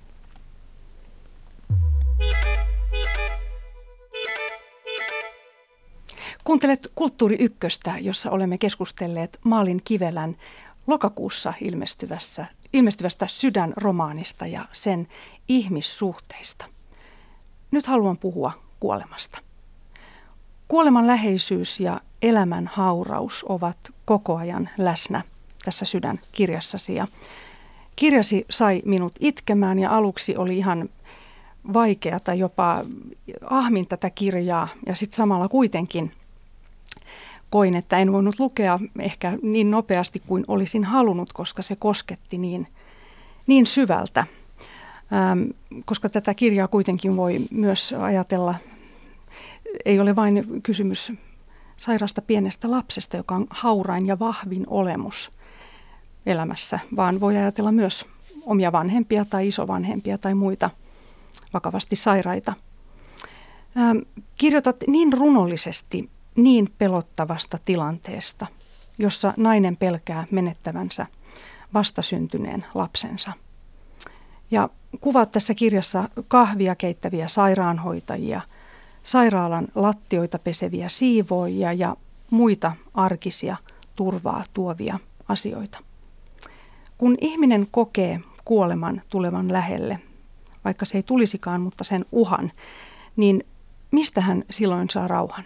S1: Kuuntelet Kulttuuri Ykköstä, jossa olemme keskustelleet Malin Kivelän lokakuussa ilmestyvässä, ilmestyvästä Sydänromaanista ja sen ihmissuhteista. Nyt haluan puhua kuolemasta. Kuoleman läheisyys ja elämän hauraus ovat koko ajan läsnä tässä Sydän-kirjassasi. Ja kirjasi sai minut itkemään ja aluksi oli ihan vaikea tai jopa ahmin tätä kirjaa ja sitten samalla kuitenkin koin, että en voinut lukea ehkä niin nopeasti kuin olisin halunnut, koska se kosketti niin, niin syvältä. Ähm, koska tätä kirjaa kuitenkin voi myös ajatella, ei ole vain kysymys sairaasta pienestä lapsesta, joka on haurain ja vahvin olemus elämässä, vaan voi ajatella myös omia vanhempia tai isovanhempia tai muita vakavasti sairaita. Ähm, kirjoitat niin runollisesti niin pelottavasta tilanteesta, jossa nainen pelkää menettävänsä vastasyntyneen lapsensa. Ja kuvaat tässä kirjassa kahvia keittäviä sairaanhoitajia, sairaalan lattioita peseviä siivoojia ja muita arkisia turvaa tuovia asioita. Kun ihminen kokee kuoleman tulevan lähelle, vaikka se ei tulisikaan, mutta sen uhan, niin mistä hän silloin saa rauhan?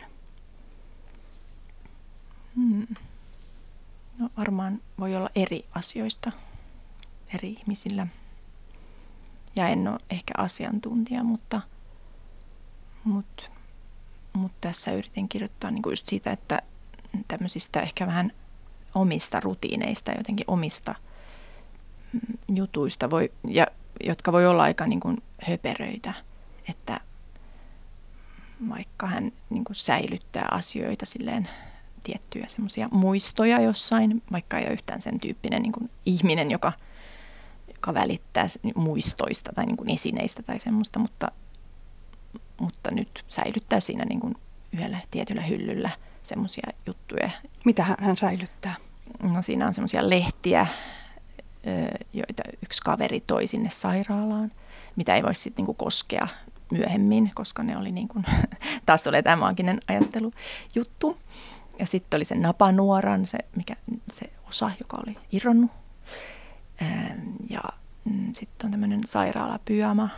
S2: Hmm. No varmaan voi olla eri asioista eri ihmisillä. Ja en ole ehkä asiantuntija, mutta, mutta, mutta tässä yritin kirjoittaa niin kuin just siitä, että tämmöisistä ehkä vähän omista rutiineista, jotenkin omista jutuista, voi, ja, jotka voi olla aika niin kuin höperöitä, että vaikka hän niin kuin säilyttää asioita silleen tiettyjä semmoisia muistoja jossain, vaikka ei ole yhtään sen tyyppinen niin kuin ihminen, joka, joka välittää muistoista tai niin kuin esineistä tai semmoista, mutta, mutta nyt säilyttää siinä niin kuin yhdellä tietyllä hyllyllä semmoisia juttuja.
S1: Mitä hän säilyttää?
S2: No siinä on semmoisia lehtiä, joita yksi kaveri toi sinne sairaalaan, mitä ei voi sitten niin kuin koskea myöhemmin, koska ne oli niin kuin, taas tulee tämä maaginen ajattelujuttu. Ja sitten oli se napanuoran, se, mikä, se osa, joka oli irronnut. Ja sitten on tämmöinen sairaalapyjama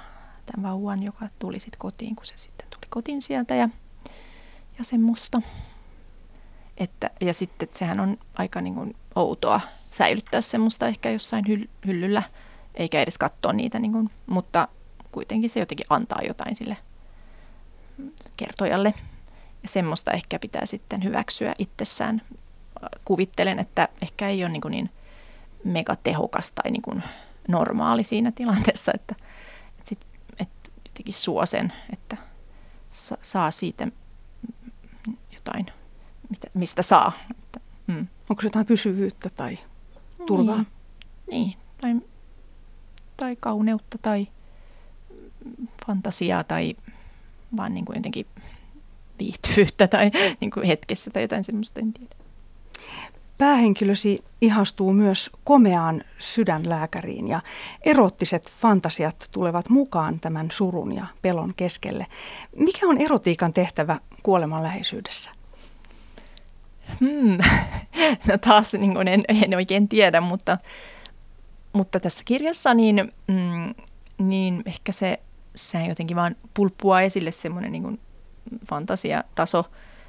S2: tämän vauvan, joka tuli sitten kotiin, kun se sitten tuli kotiin sieltä ja, ja semmoista. Että, ja sitten että sehän on aika niin kuin outoa säilyttää semmoista ehkä jossain hyll- hyllyllä, eikä edes katsoa niitä, niin kuin, mutta kuitenkin se jotenkin antaa jotain sille kertojalle. Ja semmoista ehkä pitää sitten hyväksyä itsessään. Kuvittelen, että ehkä ei ole niin, niin megatehokas tai niin kuin normaali siinä tilanteessa, että, että, sit, että jotenkin suo sen, että sa, saa siitä jotain, mistä, mistä saa. Että, mm.
S1: Onko se jotain pysyvyyttä tai turvaa?
S2: Niin, niin. Tai, tai kauneutta tai fantasiaa tai vaan niin kuin jotenkin viihtyvyyttä tai niin kuin hetkessä tai jotain semmoista, en tiedä.
S1: Päähenkilösi ihastuu myös komeaan sydänlääkäriin ja eroottiset fantasiat tulevat mukaan tämän surun ja pelon keskelle. Mikä on erotiikan tehtävä kuoleman läheisyydessä?
S2: Hmm. No taas niin kuin en, en oikein tiedä, mutta, mutta tässä kirjassa niin, mm, niin ehkä se, se jotenkin vaan pulppuaa esille semmoinen niin kuin fantasiataso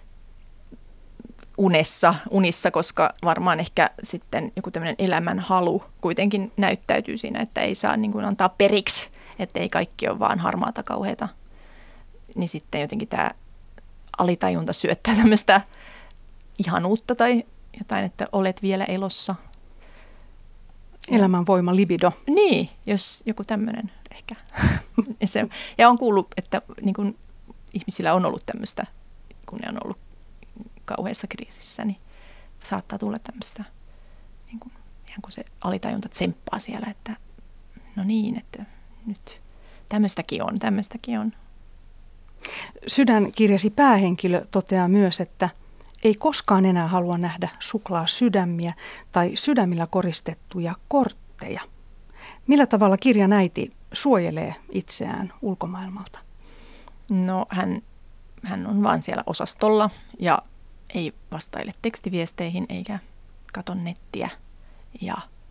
S2: unessa, unissa, koska varmaan ehkä sitten joku tämmöinen elämänhalu kuitenkin näyttäytyy siinä, että ei saa niin kuin antaa periksi, että ei kaikki ole vaan harmaata kauheata. Niin sitten jotenkin tämä alitajunta syöttää tämmöistä ihanuutta tai jotain, että olet vielä elossa.
S1: Elämän voima, libido.
S2: Niin, jos joku tämmöinen ehkä. ja, se, ja on kuullut, että niin kuin ihmisillä on ollut tämmöistä, kun ne on ollut kauheassa kriisissä, niin saattaa tulla tämmöistä, niin kuin, ihan kuin se alitajunta tsemppaa siellä, että no niin, että nyt tämmöistäkin on, tämmöistäkin on.
S1: Sydänkirjasi päähenkilö toteaa myös, että ei koskaan enää halua nähdä suklaa sydämiä tai sydämillä koristettuja kortteja. Millä tavalla kirjan äiti suojelee itseään ulkomaailmalta?
S2: No hän, hän on vaan siellä osastolla ja ei vastaile tekstiviesteihin eikä katso nettiä. Ja,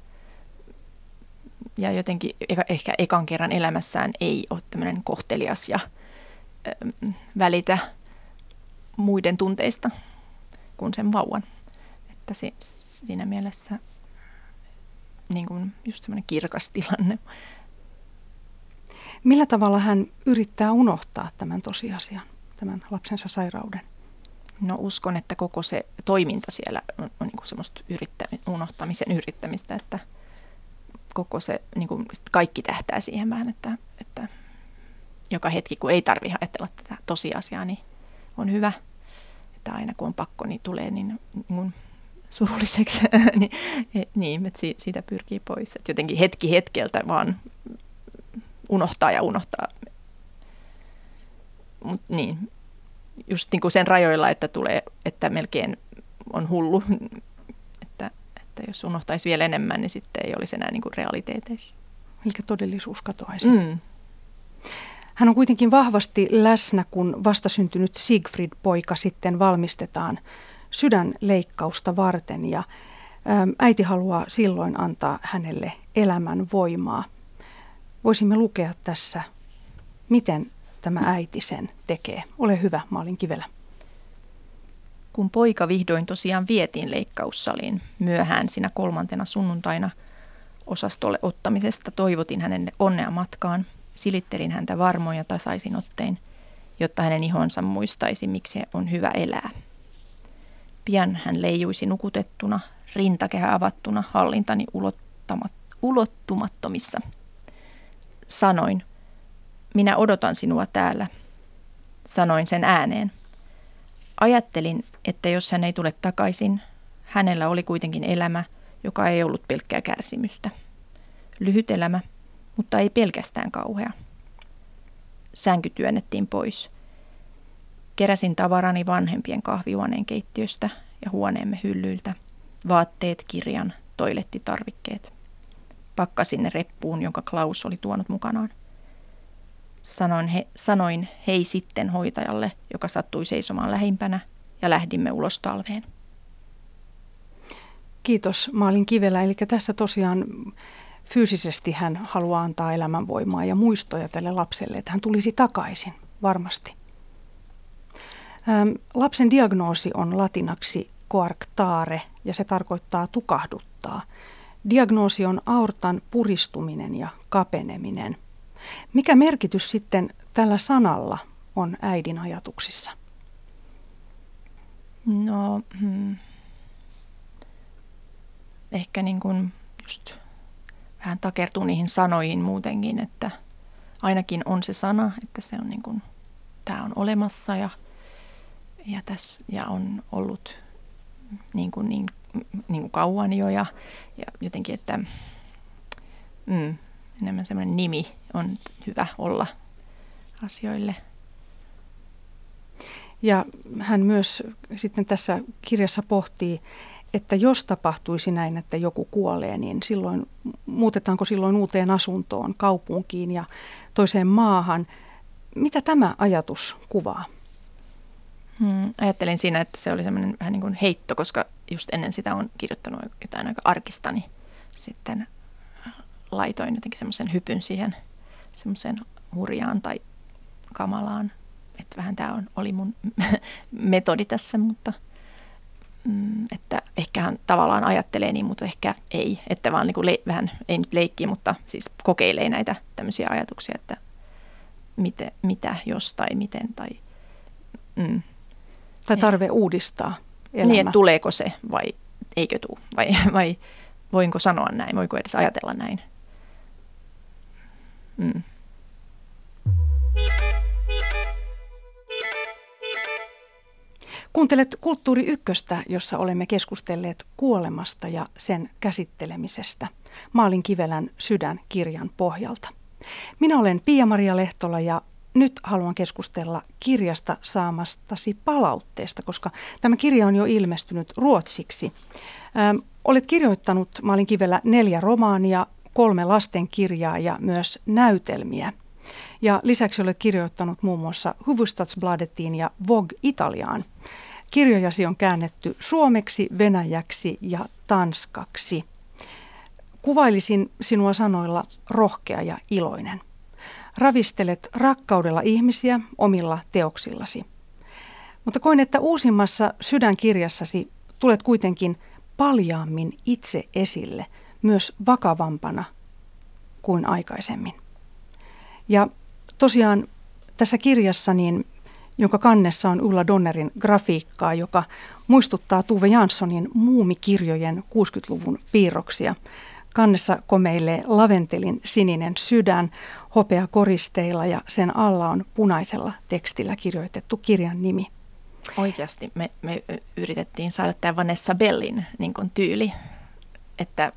S2: ja jotenkin ehkä ekan kerran elämässään ei ole tämmöinen kohtelias ja ö, välitä muiden tunteista kuin sen vauvan. Että se, siinä mielessä niin kuin just semmoinen kirkas tilanne.
S1: Millä tavalla hän yrittää unohtaa tämän tosiasian, tämän lapsensa sairauden?
S2: No uskon, että koko se toiminta siellä on, on niin kuin semmoista yrittä, unohtamisen yrittämistä, että koko se, niin kuin kaikki tähtää siihen vähän, että, että joka hetki, kun ei tarvitse ajatella tätä tosiasiaa, niin on hyvä. Että aina kun on pakko, niin tulee niin, niin surulliseksi, niin, niin, että siitä pyrkii pois. Että jotenkin hetki hetkeltä vaan unohtaa ja unohtaa. Mut niin, just niin kuin sen rajoilla, että tulee, että melkein on hullu, että, että jos unohtaisi vielä enemmän, niin sitten ei olisi enää niin kuin realiteeteissa.
S1: Eli todellisuus katoaisi.
S2: Mm.
S1: Hän on kuitenkin vahvasti läsnä, kun vastasyntynyt Siegfried-poika sitten valmistetaan sydänleikkausta varten ja äiti haluaa silloin antaa hänelle elämän voimaa. Voisimme lukea tässä, miten tämä äiti sen tekee. Ole hyvä, Malin Kivelä.
S2: Kun poika vihdoin tosiaan vietiin leikkaussaliin myöhään siinä kolmantena sunnuntaina osastolle ottamisesta, toivotin hänelle onnea matkaan. Silittelin häntä varmoin ja tasaisin ottein, jotta hänen ihonsa muistaisi, miksi on hyvä elää. Pian hän leijuisi nukutettuna, rintakehä avattuna, hallintani ulottumattomissa. Sanoin, minä odotan sinua täällä. Sanoin sen ääneen. Ajattelin, että jos hän ei tule takaisin, hänellä oli kuitenkin elämä, joka ei ollut pelkkää kärsimystä. Lyhyt elämä, mutta ei pelkästään kauhea. Sänky työnnettiin pois. Keräsin tavarani vanhempien kahvihuoneen keittiöstä ja huoneemme hyllyiltä, vaatteet, kirjan, toilettitarvikkeet. Pakkasin ne reppuun, jonka Klaus oli tuonut mukanaan. Sanoin, he, sanoin hei sitten hoitajalle, joka sattui seisomaan lähimpänä, ja lähdimme ulos talveen.
S1: Kiitos Malin Kivelä. Eli tässä tosiaan fyysisesti hän haluaa antaa elämänvoimaa ja muistoja tälle lapselle, että hän tulisi takaisin varmasti. Ähm, lapsen diagnoosi on latinaksi coarctare ja se tarkoittaa tukahduttaa. Diagnoosi on aortan puristuminen ja kapeneminen. Mikä merkitys sitten tällä sanalla on äidin ajatuksissa?
S2: No, hmm. ehkä niin kuin just vähän takertuu niihin sanoihin muutenkin, että ainakin on se sana, että se on niin kuin, tämä on olemassa ja, ja, tässä, ja on ollut niin, kuin niin, niin kuin kauan jo ja, ja jotenkin, että mm, enemmän semmoinen nimi on hyvä olla asioille.
S1: Ja hän myös sitten tässä kirjassa pohtii, että jos tapahtuisi näin, että joku kuolee, niin silloin muutetaanko silloin uuteen asuntoon, kaupunkiin ja toiseen maahan. Mitä tämä ajatus kuvaa?
S2: Hmm, ajattelin siinä, että se oli semmoinen vähän niin kuin heitto, koska just ennen sitä on kirjoittanut jotain aika arkista, niin sitten laitoin jotenkin semmoisen hypyn siihen semmoiseen hurjaan tai kamalaan. Että vähän tämä on, oli mun metodi tässä, mutta mm, että ehkä hän tavallaan ajattelee niin, mutta ehkä ei. Että vaan niin kuin le- vähän, ei nyt leikkiä, mutta siis kokeilee näitä tämmöisiä ajatuksia, että miten, mitä, jos tai miten. Tai, mm.
S1: tai tarve ja. uudistaa elämä.
S2: Niin, että tuleeko se vai eikö tule? Vai, vai voinko sanoa näin? Voiko edes ajatella näin? Mm.
S1: Kuuntelet Kulttuuri Ykköstä, jossa olemme keskustelleet kuolemasta ja sen käsittelemisestä Malin Kivelän Sydän-kirjan pohjalta. Minä olen Pia-Maria Lehtola ja nyt haluan keskustella kirjasta saamastasi palautteesta, koska tämä kirja on jo ilmestynyt ruotsiksi. Ähm, olet kirjoittanut Malin Kivelä neljä romaania, kolme lastenkirjaa ja myös näytelmiä. Ja lisäksi olet kirjoittanut muun muassa Hufvudstadsbladetiin ja Vogue Italiaan. Kirjojasi on käännetty suomeksi, venäjäksi ja tanskaksi. Kuvailisin sinua sanoilla rohkea ja iloinen. Ravistelet rakkaudella ihmisiä omilla teoksillasi. Mutta koen, että uusimmassa Sydän-kirjassasi tulet kuitenkin paljaammin itse esille, myös vakavampana kuin aikaisemmin. Ja tosiaan tässä kirjassa, niin, jonka kannessa on Ulla Donnerin grafiikkaa, joka muistuttaa Tove Janssonin muumikirjojen kuusikymmentäluvun piirroksia. Kannessa komeilee laventelin sininen sydän hopeakoristeilla ja sen alla on punaisella tekstillä kirjoitettu kirjan nimi.
S2: Oikeasti me, me yritettiin saada tämä Vanessa Bellin niin kuin tyyli, että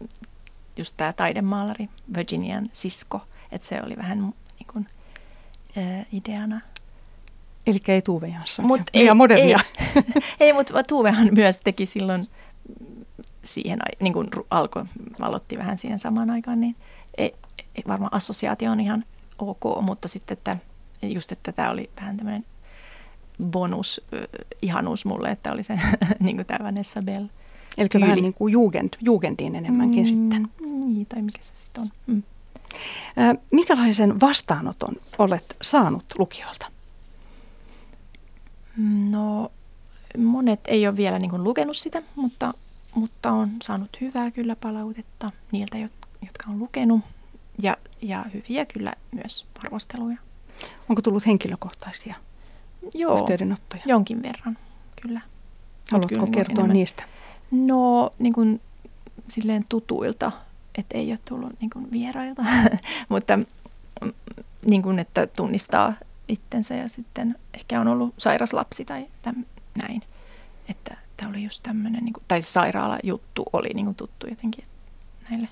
S2: just tämä taidemaalari, Virginian sisko, että se oli vähän niin kuin ää, ideana.
S1: Eli ei Tove Jansson,
S2: Mut
S1: liian modernia.
S2: Ei, ei mutta Tuvehan myös teki silloin siihen, niin kuin alkoi, aloitti vähän siihen samaan aikaan, niin ei, ei, varmaan assosiaatio on ihan ok, mutta sitten, että just, että tämä oli vähän tämmöinen bonus, ihanuus mulle, että oli se niin kuin tämä Vanessa Bell.
S1: Eli tyyli. Vähän niin kuin jugend, jugendiin enemmänkin mm, sitten.
S2: Niin, tai mikä se sitten on. Mm.
S1: Äh, minkälaisen vastaanoton olet saanut lukijoilta?
S2: No, monet ei ole vielä niin kuin lukenut sitä, mutta, mutta on saanut hyvää kyllä palautetta niiltä, jotka on lukenut. Ja, ja hyviä kyllä myös arvosteluja.
S1: Onko tullut henkilökohtaisia
S2: Joo,
S1: yhteydenottoja?
S2: Jonkin verran, kyllä.
S1: Haluatko kyllä kertoa enemmän niistä?
S2: No, niin kuin silleen tutuilta, että ei ole tullut niin kuin vierailta, mutta niin kuin, että tunnistaa itsensä ja sitten ehkä on ollut sairas lapsi tai täm, näin. Että tämä oli just tämmöinen, niin kuin, tai sairaalajuttu oli niin kuin tuttu jotenkin näille.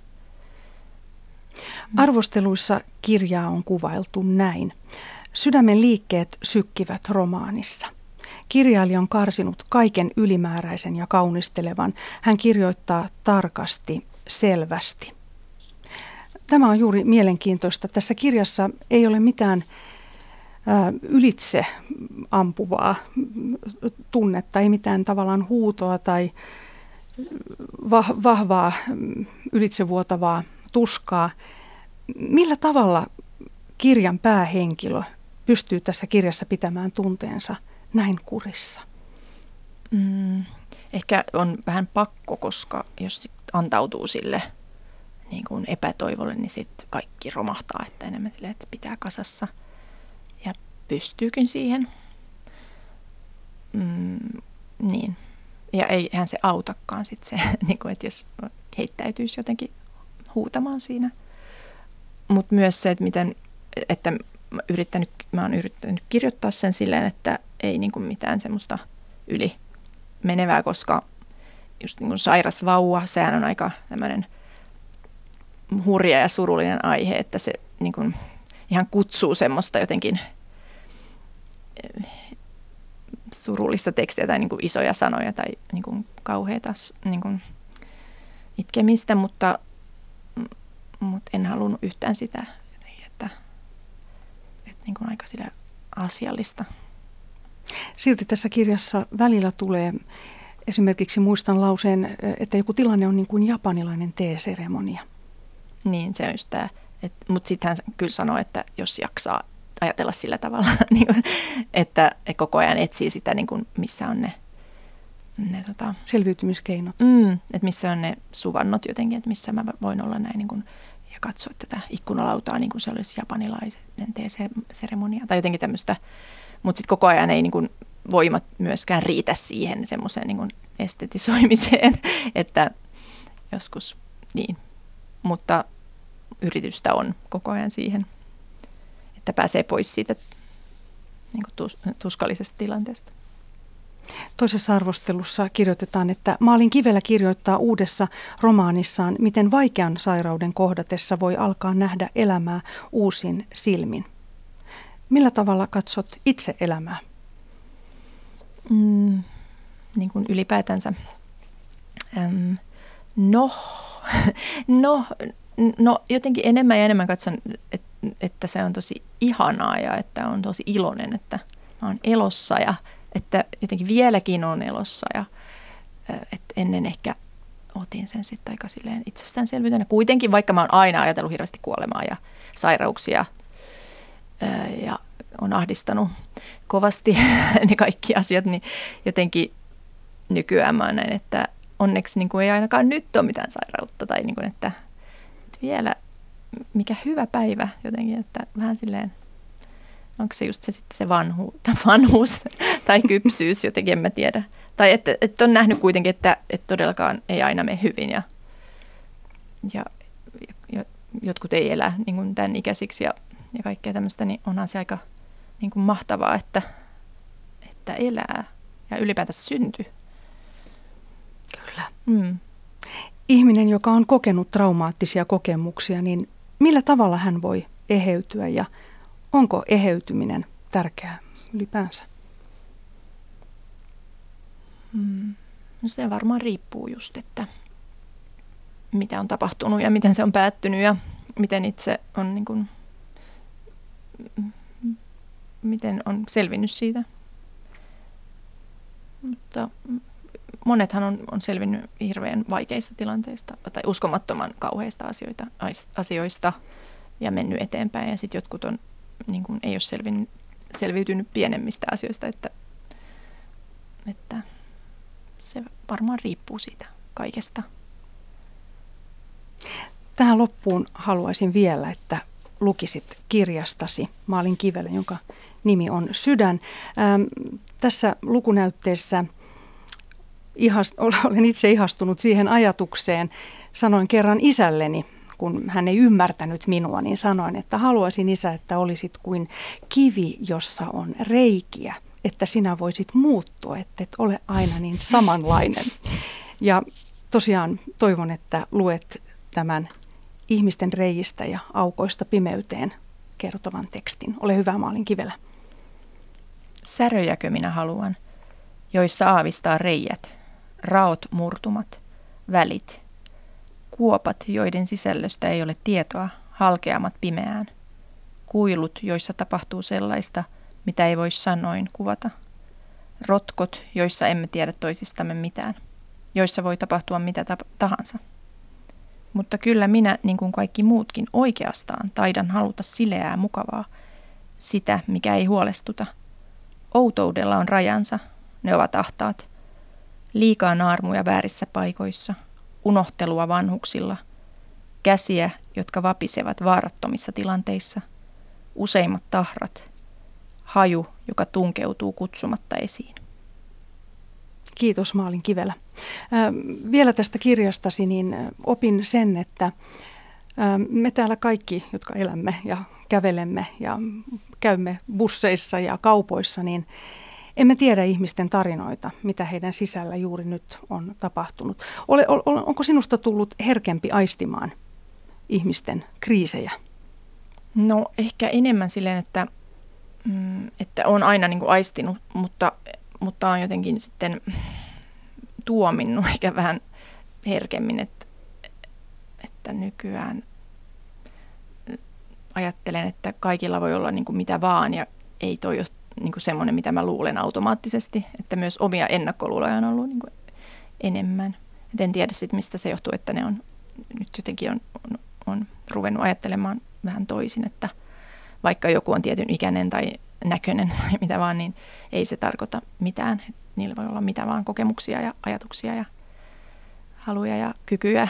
S1: Arvosteluissa kirjaa on kuvailtu näin. Sydämen liikkeet sykkivät romaanissa. Kirjailija on karsinut kaiken ylimääräisen ja kaunistelevan. Hän kirjoittaa tarkasti, selvästi. Tämä on juuri mielenkiintoista. Tässä kirjassa ei ole mitään ä, ylitse ampuvaa tunnetta, ei mitään tavallaan huutoa tai va- vahvaa ylitsevuotavaa tuskaa. Millä tavalla kirjan päähenkilö pystyy tässä kirjassa pitämään tunteensa näin kurissa?
S2: Mm, ehkä on vähän pakko, koska jos antautuu sille niin kuin epätoivolle, niin sitten kaikki romahtaa, että enemmän sille, että pitää kasassa. Ja pystyykin siihen. Mm, niin. Ja eihän se autakaan sitten se, niin kuin, että jos heittäytyisi jotenkin huutamaan siinä. Mutta myös se, että miten, että mä, yrittänyt, mä oon yrittänyt kirjoittaa sen silleen, että ei niin kuin mitään semmoista yli menevää, koska just niin kuin sairas vauva, sehän on aika tämmöinen hurja ja surullinen aihe, että se niin kuin ihan kutsuu semmoista jotenkin surullista tekstiä tai niin kuin isoja sanoja tai niin kuin kauheata niin kuin itkemistä, mutta, mutta en halunnut yhtään sitä, että, että niin kuin aika sillä asiallista.
S1: Silti tässä kirjassa välillä tulee esimerkiksi, muistan lauseen, että joku tilanne on niin kuin japanilainen teeseremonia.
S2: Niin, se on just tämä. Mutta sitten hän kyllä sanoo, että jos jaksaa ajatella sillä tavalla, niin kuin, että koko ajan etsii sitä, niin kuin, missä on ne, ne tota,
S1: selviytymiskeinot.
S2: Mm, että missä on ne suvannot jotenkin, että missä mä voin olla näin niin kuin, ja katsoa tätä ikkunalautaa, niin kuin se olisi japanilainen teeseremonia tai jotenkin tämmöistä. Mutta sitten koko ajan ei niin kuin, voimat myöskään riitä siihen semmoiseen niin kuin estetisoimiseen, että joskus niin. Mutta yritystä on koko ajan siihen, että pääsee pois siitä niin kuin tus, tuskallisesta tilanteesta.
S1: Toisessa arvostelussa kirjoitetaan, että Malin Kivelä kirjoittaa uudessa romaanissaan, miten vaikean sairauden kohdatessa voi alkaa nähdä elämää uusin silmin. Millä tavalla katsot itse elämää?
S2: Mm, niin kuin ylipäätänsä. Ähm, no, no, no, jotenkin enemmän ja enemmän katson, että, että se on tosi ihanaa ja että on tosi iloinen, että mä oon elossa ja että jotenkin vieläkin on elossa ja että ennen ehkä otin sen sitten aika silleen itsestäänselvyytenä. Kuitenkin, vaikka mä oon aina ajatellut hirveästi kuolemaa ja sairauksia ja on ahdistanut kovasti ne kaikki asiat, niin jotenkin nykyään mä näin, että onneksi niin kuin ei ainakaan nyt ole mitään sairautta tai niin kuin, että, että vielä mikä hyvä päivä jotenkin, että vähän silleen, onko se just se sitten se vanhu, vanhuus tai kypsyys jotenkin, en mä tiedä. Tai että, että on nähnyt kuitenkin, että, että todellakaan ei aina mene hyvin ja, ja, ja jotkut ei elä niin kuin tämän ikäisiksi ja, ja kaikkea tämmöistä, niin onhan se aika niin kuin mahtavaa, että, että elää ja ylipäätänsä syntyy.
S1: Kyllä.
S2: Mm.
S1: Ihminen, joka on kokenut traumaattisia kokemuksia, niin millä tavalla hän voi eheytyä ja onko eheytyminen tärkeää ylipäänsä?
S2: Mm. No se varmaan riippuu just, että mitä on tapahtunut ja miten se on päättynyt ja miten itse on, niin kuin, miten on selvinnyt siitä. Mutta monethan on, on selvinnyt hirveän vaikeista tilanteista tai uskomattoman kauheista asioita, asioista ja mennyt eteenpäin. Ja sitten jotkut on, niin kuin, ei ole selvin, selviytynyt pienemmistä asioista, että, että se varmaan riippuu siitä kaikesta.
S1: Tähän loppuun haluaisin vielä, että lukisit kirjastasi Malin Kivelä, jonka nimi on Sydän. Ähm, tässä lukunäytteessä ihast, olen itse ihastunut siihen ajatukseen. Sanoin kerran isälleni, kun hän ei ymmärtänyt minua, niin sanoin, että haluaisin isä, että olisit kuin kivi, jossa on reikiä, että sinä voisit muuttua, että et ole aina niin samanlainen. Ja tosiaan toivon, että luet tämän ihmisten reiistä ja aukoista pimeyteen kertovan tekstin. Ole hyvä, Malin Kivelä.
S2: Säröjäkö minä haluan, joista aavistaa reijät, raot murtumat, välit, kuopat, joiden sisällöstä ei ole tietoa, halkeamat pimeään, kuilut, joissa tapahtuu sellaista, mitä ei voi sanoin kuvata, rotkot, joissa emme tiedä toisistamme mitään, joissa voi tapahtua mitä tap- tahansa. Mutta kyllä minä, niin kuin kaikki muutkin, oikeastaan taidan haluta sileää mukavaa, sitä, mikä ei huolestuta. Outoudella on rajansa, ne ovat ahtaat. Liikaa naarmuja väärissä paikoissa, unohtelua vanhuksilla, käsiä, jotka vapisevat vaarattomissa tilanteissa, useimmat tahrat, haju, joka tunkeutuu kutsumatta esiin.
S1: Kiitos Maalin Kivelä. Vielä tästä kirjastasi niin opin sen, että me täällä kaikki, jotka elämme ja kävelemme ja käymme busseissa ja kaupoissa, niin emme tiedä ihmisten tarinoita, mitä heidän sisällä juuri nyt on tapahtunut. Ole, onko sinusta tullut herkempi aistimaan ihmisten kriisejä?
S2: No ehkä enemmän silleen, että, että olen aina niin kuin aistinut, mutta, mutta olen jotenkin sitten tuominnut ehkä vähän herkemmin, että, että nykyään ajattelen, että kaikilla voi olla niin kuin mitä vaan ja ei toi ole niin kuin semmoinen, mitä mä luulen automaattisesti, että myös omia ennakkoluuloja on ollut niin kuin enemmän. Et en tiedä sitten, mistä se johtuu, että ne on nyt jotenkin on, on, on ruvennut ajattelemaan vähän toisin, että vaikka joku on tietyn ikäinen tai näköinen tai mitä vaan, niin ei se tarkoita mitään. Et niillä voi olla mitä vaan kokemuksia ja ajatuksia ja haluja ja kykyjä,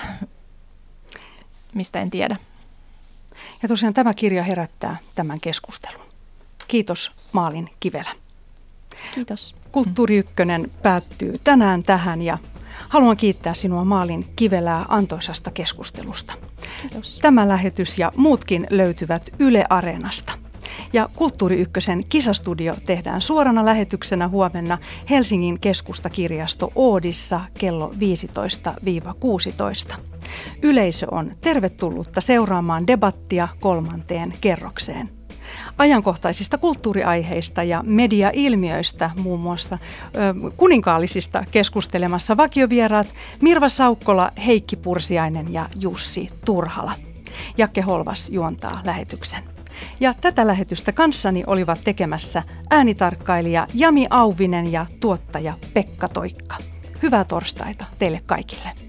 S2: mistä en tiedä.
S1: Ja tosiaan tämä kirja herättää tämän keskustelun. Kiitos Maalin Kivelä.
S2: Kiitos.
S1: Kulttuuri Ykkönen päättyy tänään tähän ja haluan kiittää sinua Maalin Kivelää antoisasta keskustelusta.
S2: Kiitos.
S1: Tämä lähetys ja muutkin löytyvät Yle Areenasta. Ja Kulttuuri Ykkösen kisastudio tehdään suorana lähetyksenä huomenna Helsingin keskustakirjasto Oodissa kello viisitoista kuusitoista. Yleisö on tervetullutta seuraamaan debattia kolmanteen kerrokseen. Ajankohtaisista kulttuuriaiheista ja mediailmiöistä, muun muassa ö, kuninkaallisista keskustelemassa vakiovieraat Mirva Saukkola, Heikki Pursiainen ja Jussi Turhala. Jakke Holvas juontaa lähetyksen. Ja tätä lähetystä kanssani olivat tekemässä äänitarkkailija Jami Auvinen ja tuottaja Pekka Toikka. Hyvää torstaita teille kaikille.